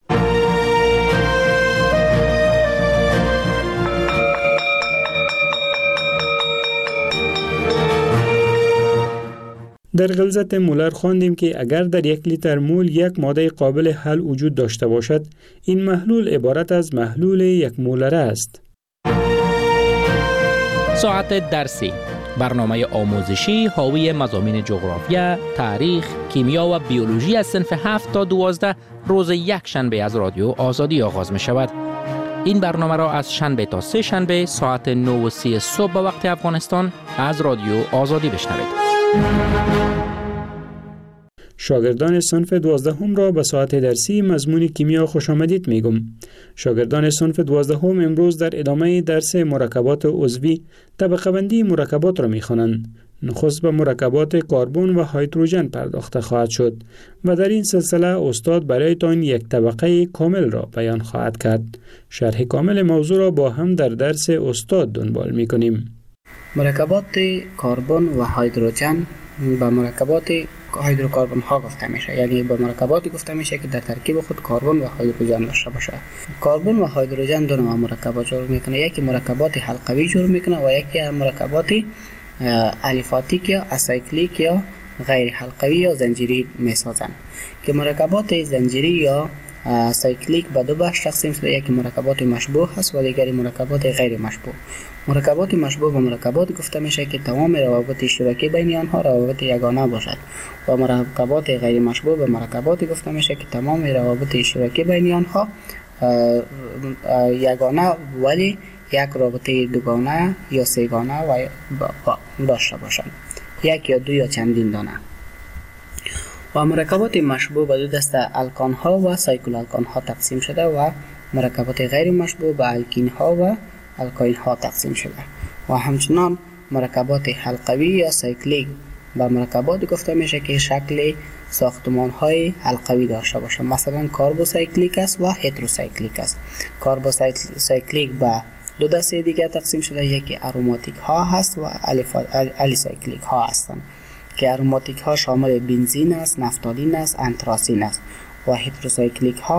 در غلظت مولر خواندیم که اگر در یک لیتر مول یک ماده قابل حل وجود داشته باشد، این محلول عبارت از محلول یک مولره است.
ساعت درسی، برنامه آموزشی حاوی مضامین جغرافیا، تاریخ، کیمیا و بیولوژی از صنف هفت تا دوازده روز یک شنبه از رادیو آزادی آغاز می شود. این برنامه را از شنبه تا سه شنبه ساعت نه و سی صبح به وقت افغانستان از رادیو آزادی بشنوید.
شاگردان صنف دوازدهم را به ساعت درسی مضمون کیمیا خوش آمدید میگم. شاگردان صنف دوازدهم امروز در ادامه درس مرکبات عضوی طبقه بندی مرکبات را میخوانند. نخست به مرکبات کربن و هیدروژن پرداخته خواهد شد و در این سلسله استاد برایتان یک طبقه کامل را بیان خواهد کرد. شرح کامل موضوع را با هم در درس استاد دنبال میکنیم.
مرکبات کربن و هیدروژن به مرکبات هیدروکربن ها گفته میشه، یعنی به مرکباتی گفته میشه که در ترکیب خود کربن و هیدروژن داشته باشه. کربن و هیدروژن دو نوع مرکبات جور میکنه، یکی مرکبات حلقوی جور میکنه و یکی مرکبات الیفاتیک یا اسایکلیک یا غیر حلقوی یا زنجیری میسازن که مرکبات زنجیری یا سایکلیک به دو بخش تقسیم شده، یکی مرکبات مشبوه هست و دیگری مرکبات غیر مشبوه. مرکبات مشبوه و مرکبات گفته میشه که تمام روابط اشتراکی بین آنها روابط یگانه باشد و مرکبات غیر مشبوه و مرکبات گفته میشه که تمام روابط اشتراکی بین آنها یگانه ولی یک رابطه دوگانه یا سه‌گانه و داشته باشند، یک یا دو یا چندین دانه. و مرکبات مشبوه به دو دسته الکان ها و سایکل الکان ها تقسیم شده و مرکبات غیر مشبوه به الکین ها و الکاین ها تقسیم شده و همچنان مرکبات حلقوی یا سایکلیک به مرکبات گفته میشه که شکل ساختمان های حلقوی داشته باشه، مثلا کاربوسایکلیک است و هتروسایکلیک است. کاربوسایکلیک به دو دسته دیگه تقسیم شده، یکی اروماتیک ها هست و الیسایکلیک ها هستند که اروماتیک ها شامل بنزین است، نفتالین است، انتراسین است و هتروسایکلیک ها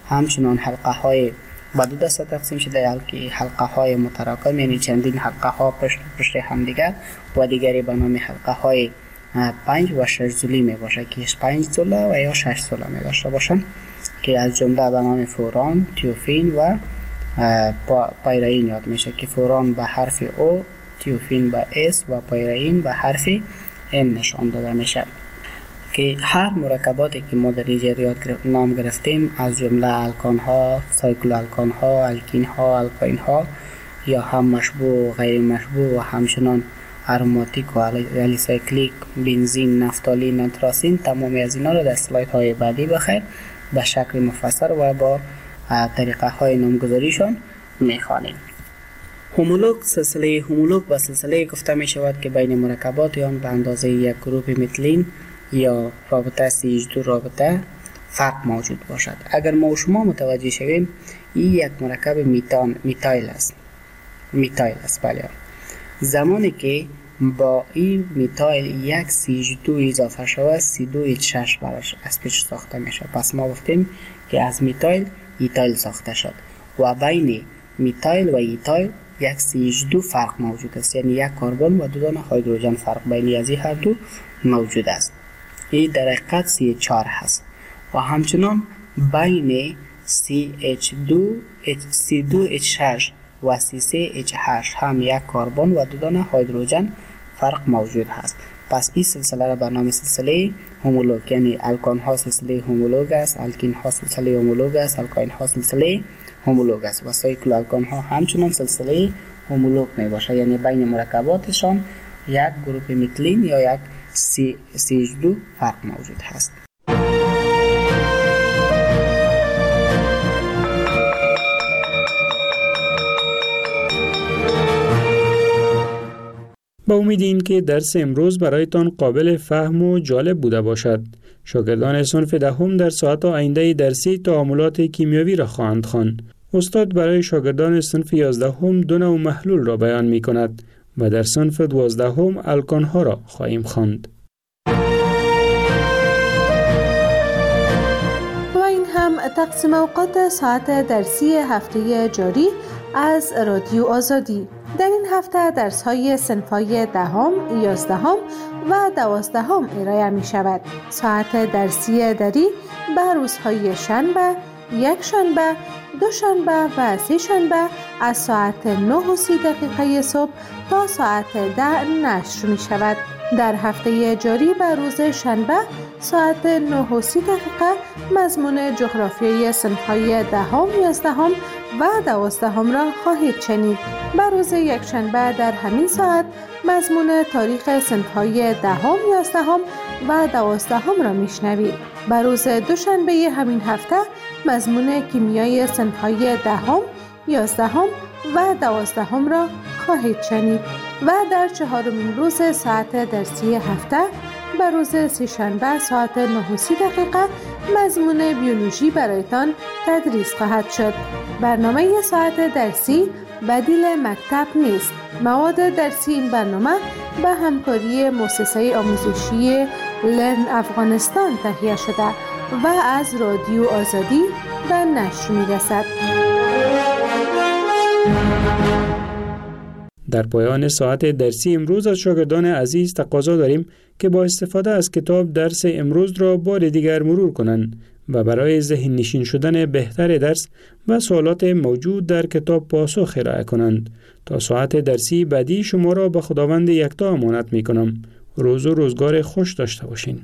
همچنان حلقه های با دو دسته تقسیم شده، که حلقه های متراکم یعنی چندین حلقه ها پشت پشت هم دیگر، و دیگری به نام حلقه های پنج و شش زولی می باشه که پنج زوله و یا شش زوله می داشته باشن، که از جمله به نام فوران، تیوفین و پایرین یاد میشه که فوران به حرف او، تیوفین به اس و پایرین به حرف ام نشان داده میشه. که هر مرکباتی که ما در اینجا نام گرفتیم از جمله الکان ها، سایکل الکان ها، الکین ها، الکاین ها یا هم مشبوع و غیر مشبوع و همچنان اروماتیک و الیسایکلیک، بنزین، نفتالین، انتراسین، تمامی از اینا را در اسلاید های بعدی بخیر به شکل مفصل و با طریقه های نامگذاریشان میخوانیم. هومولوگ، سلسله هومولوگ و سلسله گفته می شود که بین مرکبات آن به اندازه یک گروپ متلین یا رابطه سی اچ دو رابطه فرق موجود باشد. اگر ما و شما متوجه شویم این یک مرکب میتان میتایل است. میتایل است بله. زمانی که با این میتایل یک سی اچ دو اضافه شود سی دو اچ شش براش از پیش ساخته میشه. پس ما گفتیم که از میتایل ایتایل ساخته شد و بین میتایل و ایتایل یک سی اچ دو فرق موجود است، یعنی یک کربن و دو دانه هیدروژن فرق بین از این هر دو موجود است. این در حقیقت سی اچ چهار هست و همچنان بین سی اچ دو سی دو اچ شش و سی سه اچ هشت هم یک کربن و دو دانه هیدروژن فرق موجود هست. پس این سلسله را به نام سلسله هومولوگ، یعنی الکان ها سلسله هومولوگ است، الکین ها سلسله هومولوگ است، الکاین ها سلسله هومولوگ است و سایکل الکان ها همچنان سلسله هومولوگ می باشه، یعنی بین مرکباتشان یک گروپ متلین یا یک سی اچ دو فرق موجود هست.
با امید این که درس امروز برایتان قابل فهم و جالب بوده باشد. شاگردان صنف دهم در ساعت آینده درسی تعاملات کیمیاوی را خواهند خواند. استاد برای شاگردان صنف یازدهم دو نوع محلول را بیان می کند و در صنف دوازدهم الکان ها را خواهیم خواند.
و این هم تقسیم اوقات ساعت درسی هفته جاری از رادیو آزادی. در این هفته درس های صنف‌های دهم، یازدهم و دوازدهم ارائه می شود. ساعت درسی دری به روزهای شنبه، یک شنبه، دو شنبه و سه شنبه از ساعت نه و سی دقیقه صبح تا ساعت ده نشر می شود. در هفته جاری به روز شنبه ساعت نه و سی دقیقه مضمون جغرافیای صنف‌های دهم، یازدهم و دوازدهم را خواهید شنید. به روز یکشنبه در همین ساعت مضمون تاریخ صنف‌های دهم، یازدهم و دوازدهم را میشنوید. به روز دوشنبه همین هفته مضمون کیمیای صنف‌های دهم، یازدهم و دوازدهم را خواهید شنید و در چهارمین روز ساعت درسی هفته به روز سه‌شنبه ساعت نه و سی دقیقه مضمون بیولوژی برایتان تدریس خواهد شد. برنامه ساعت درسی بدیل مکتب نیست. مواد درسی این برنامه به همکاری مؤسسه آموزشی لرن افغانستان تهیه شده و از رادیو آزادی به نشر می‌رسد.
در پایان ساعت درسی امروز از شاگردان عزیز تقاضا داریم که با استفاده از کتاب درس امروز را بار دیگر مرور کنند و برای ذهن نشین شدن بهتر درس و سوالات موجود در کتاب پاسخ ارائه کنند. تا ساعت درسی بعدی شما را به خداوند یکتا امانت می کنم. روز و روزگار خوش داشته باشین.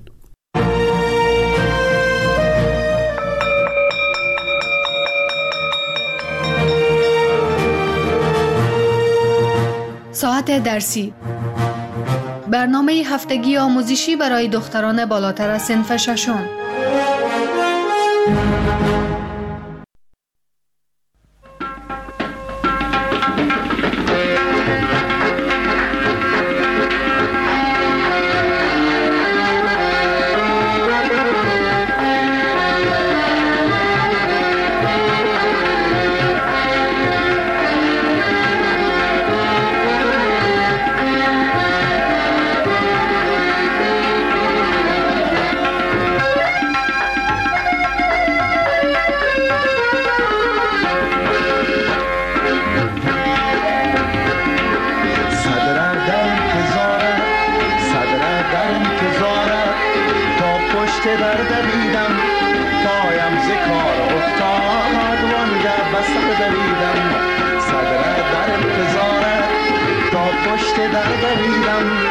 ساعت درسی، برنامه هفتگی آموزشی برای دختران بالاتر از صنف ششم.
پشت در دویدم پایم ز کار افتاد وانگه بسته دویدم صدر در انتظارت تا پشت در دویدم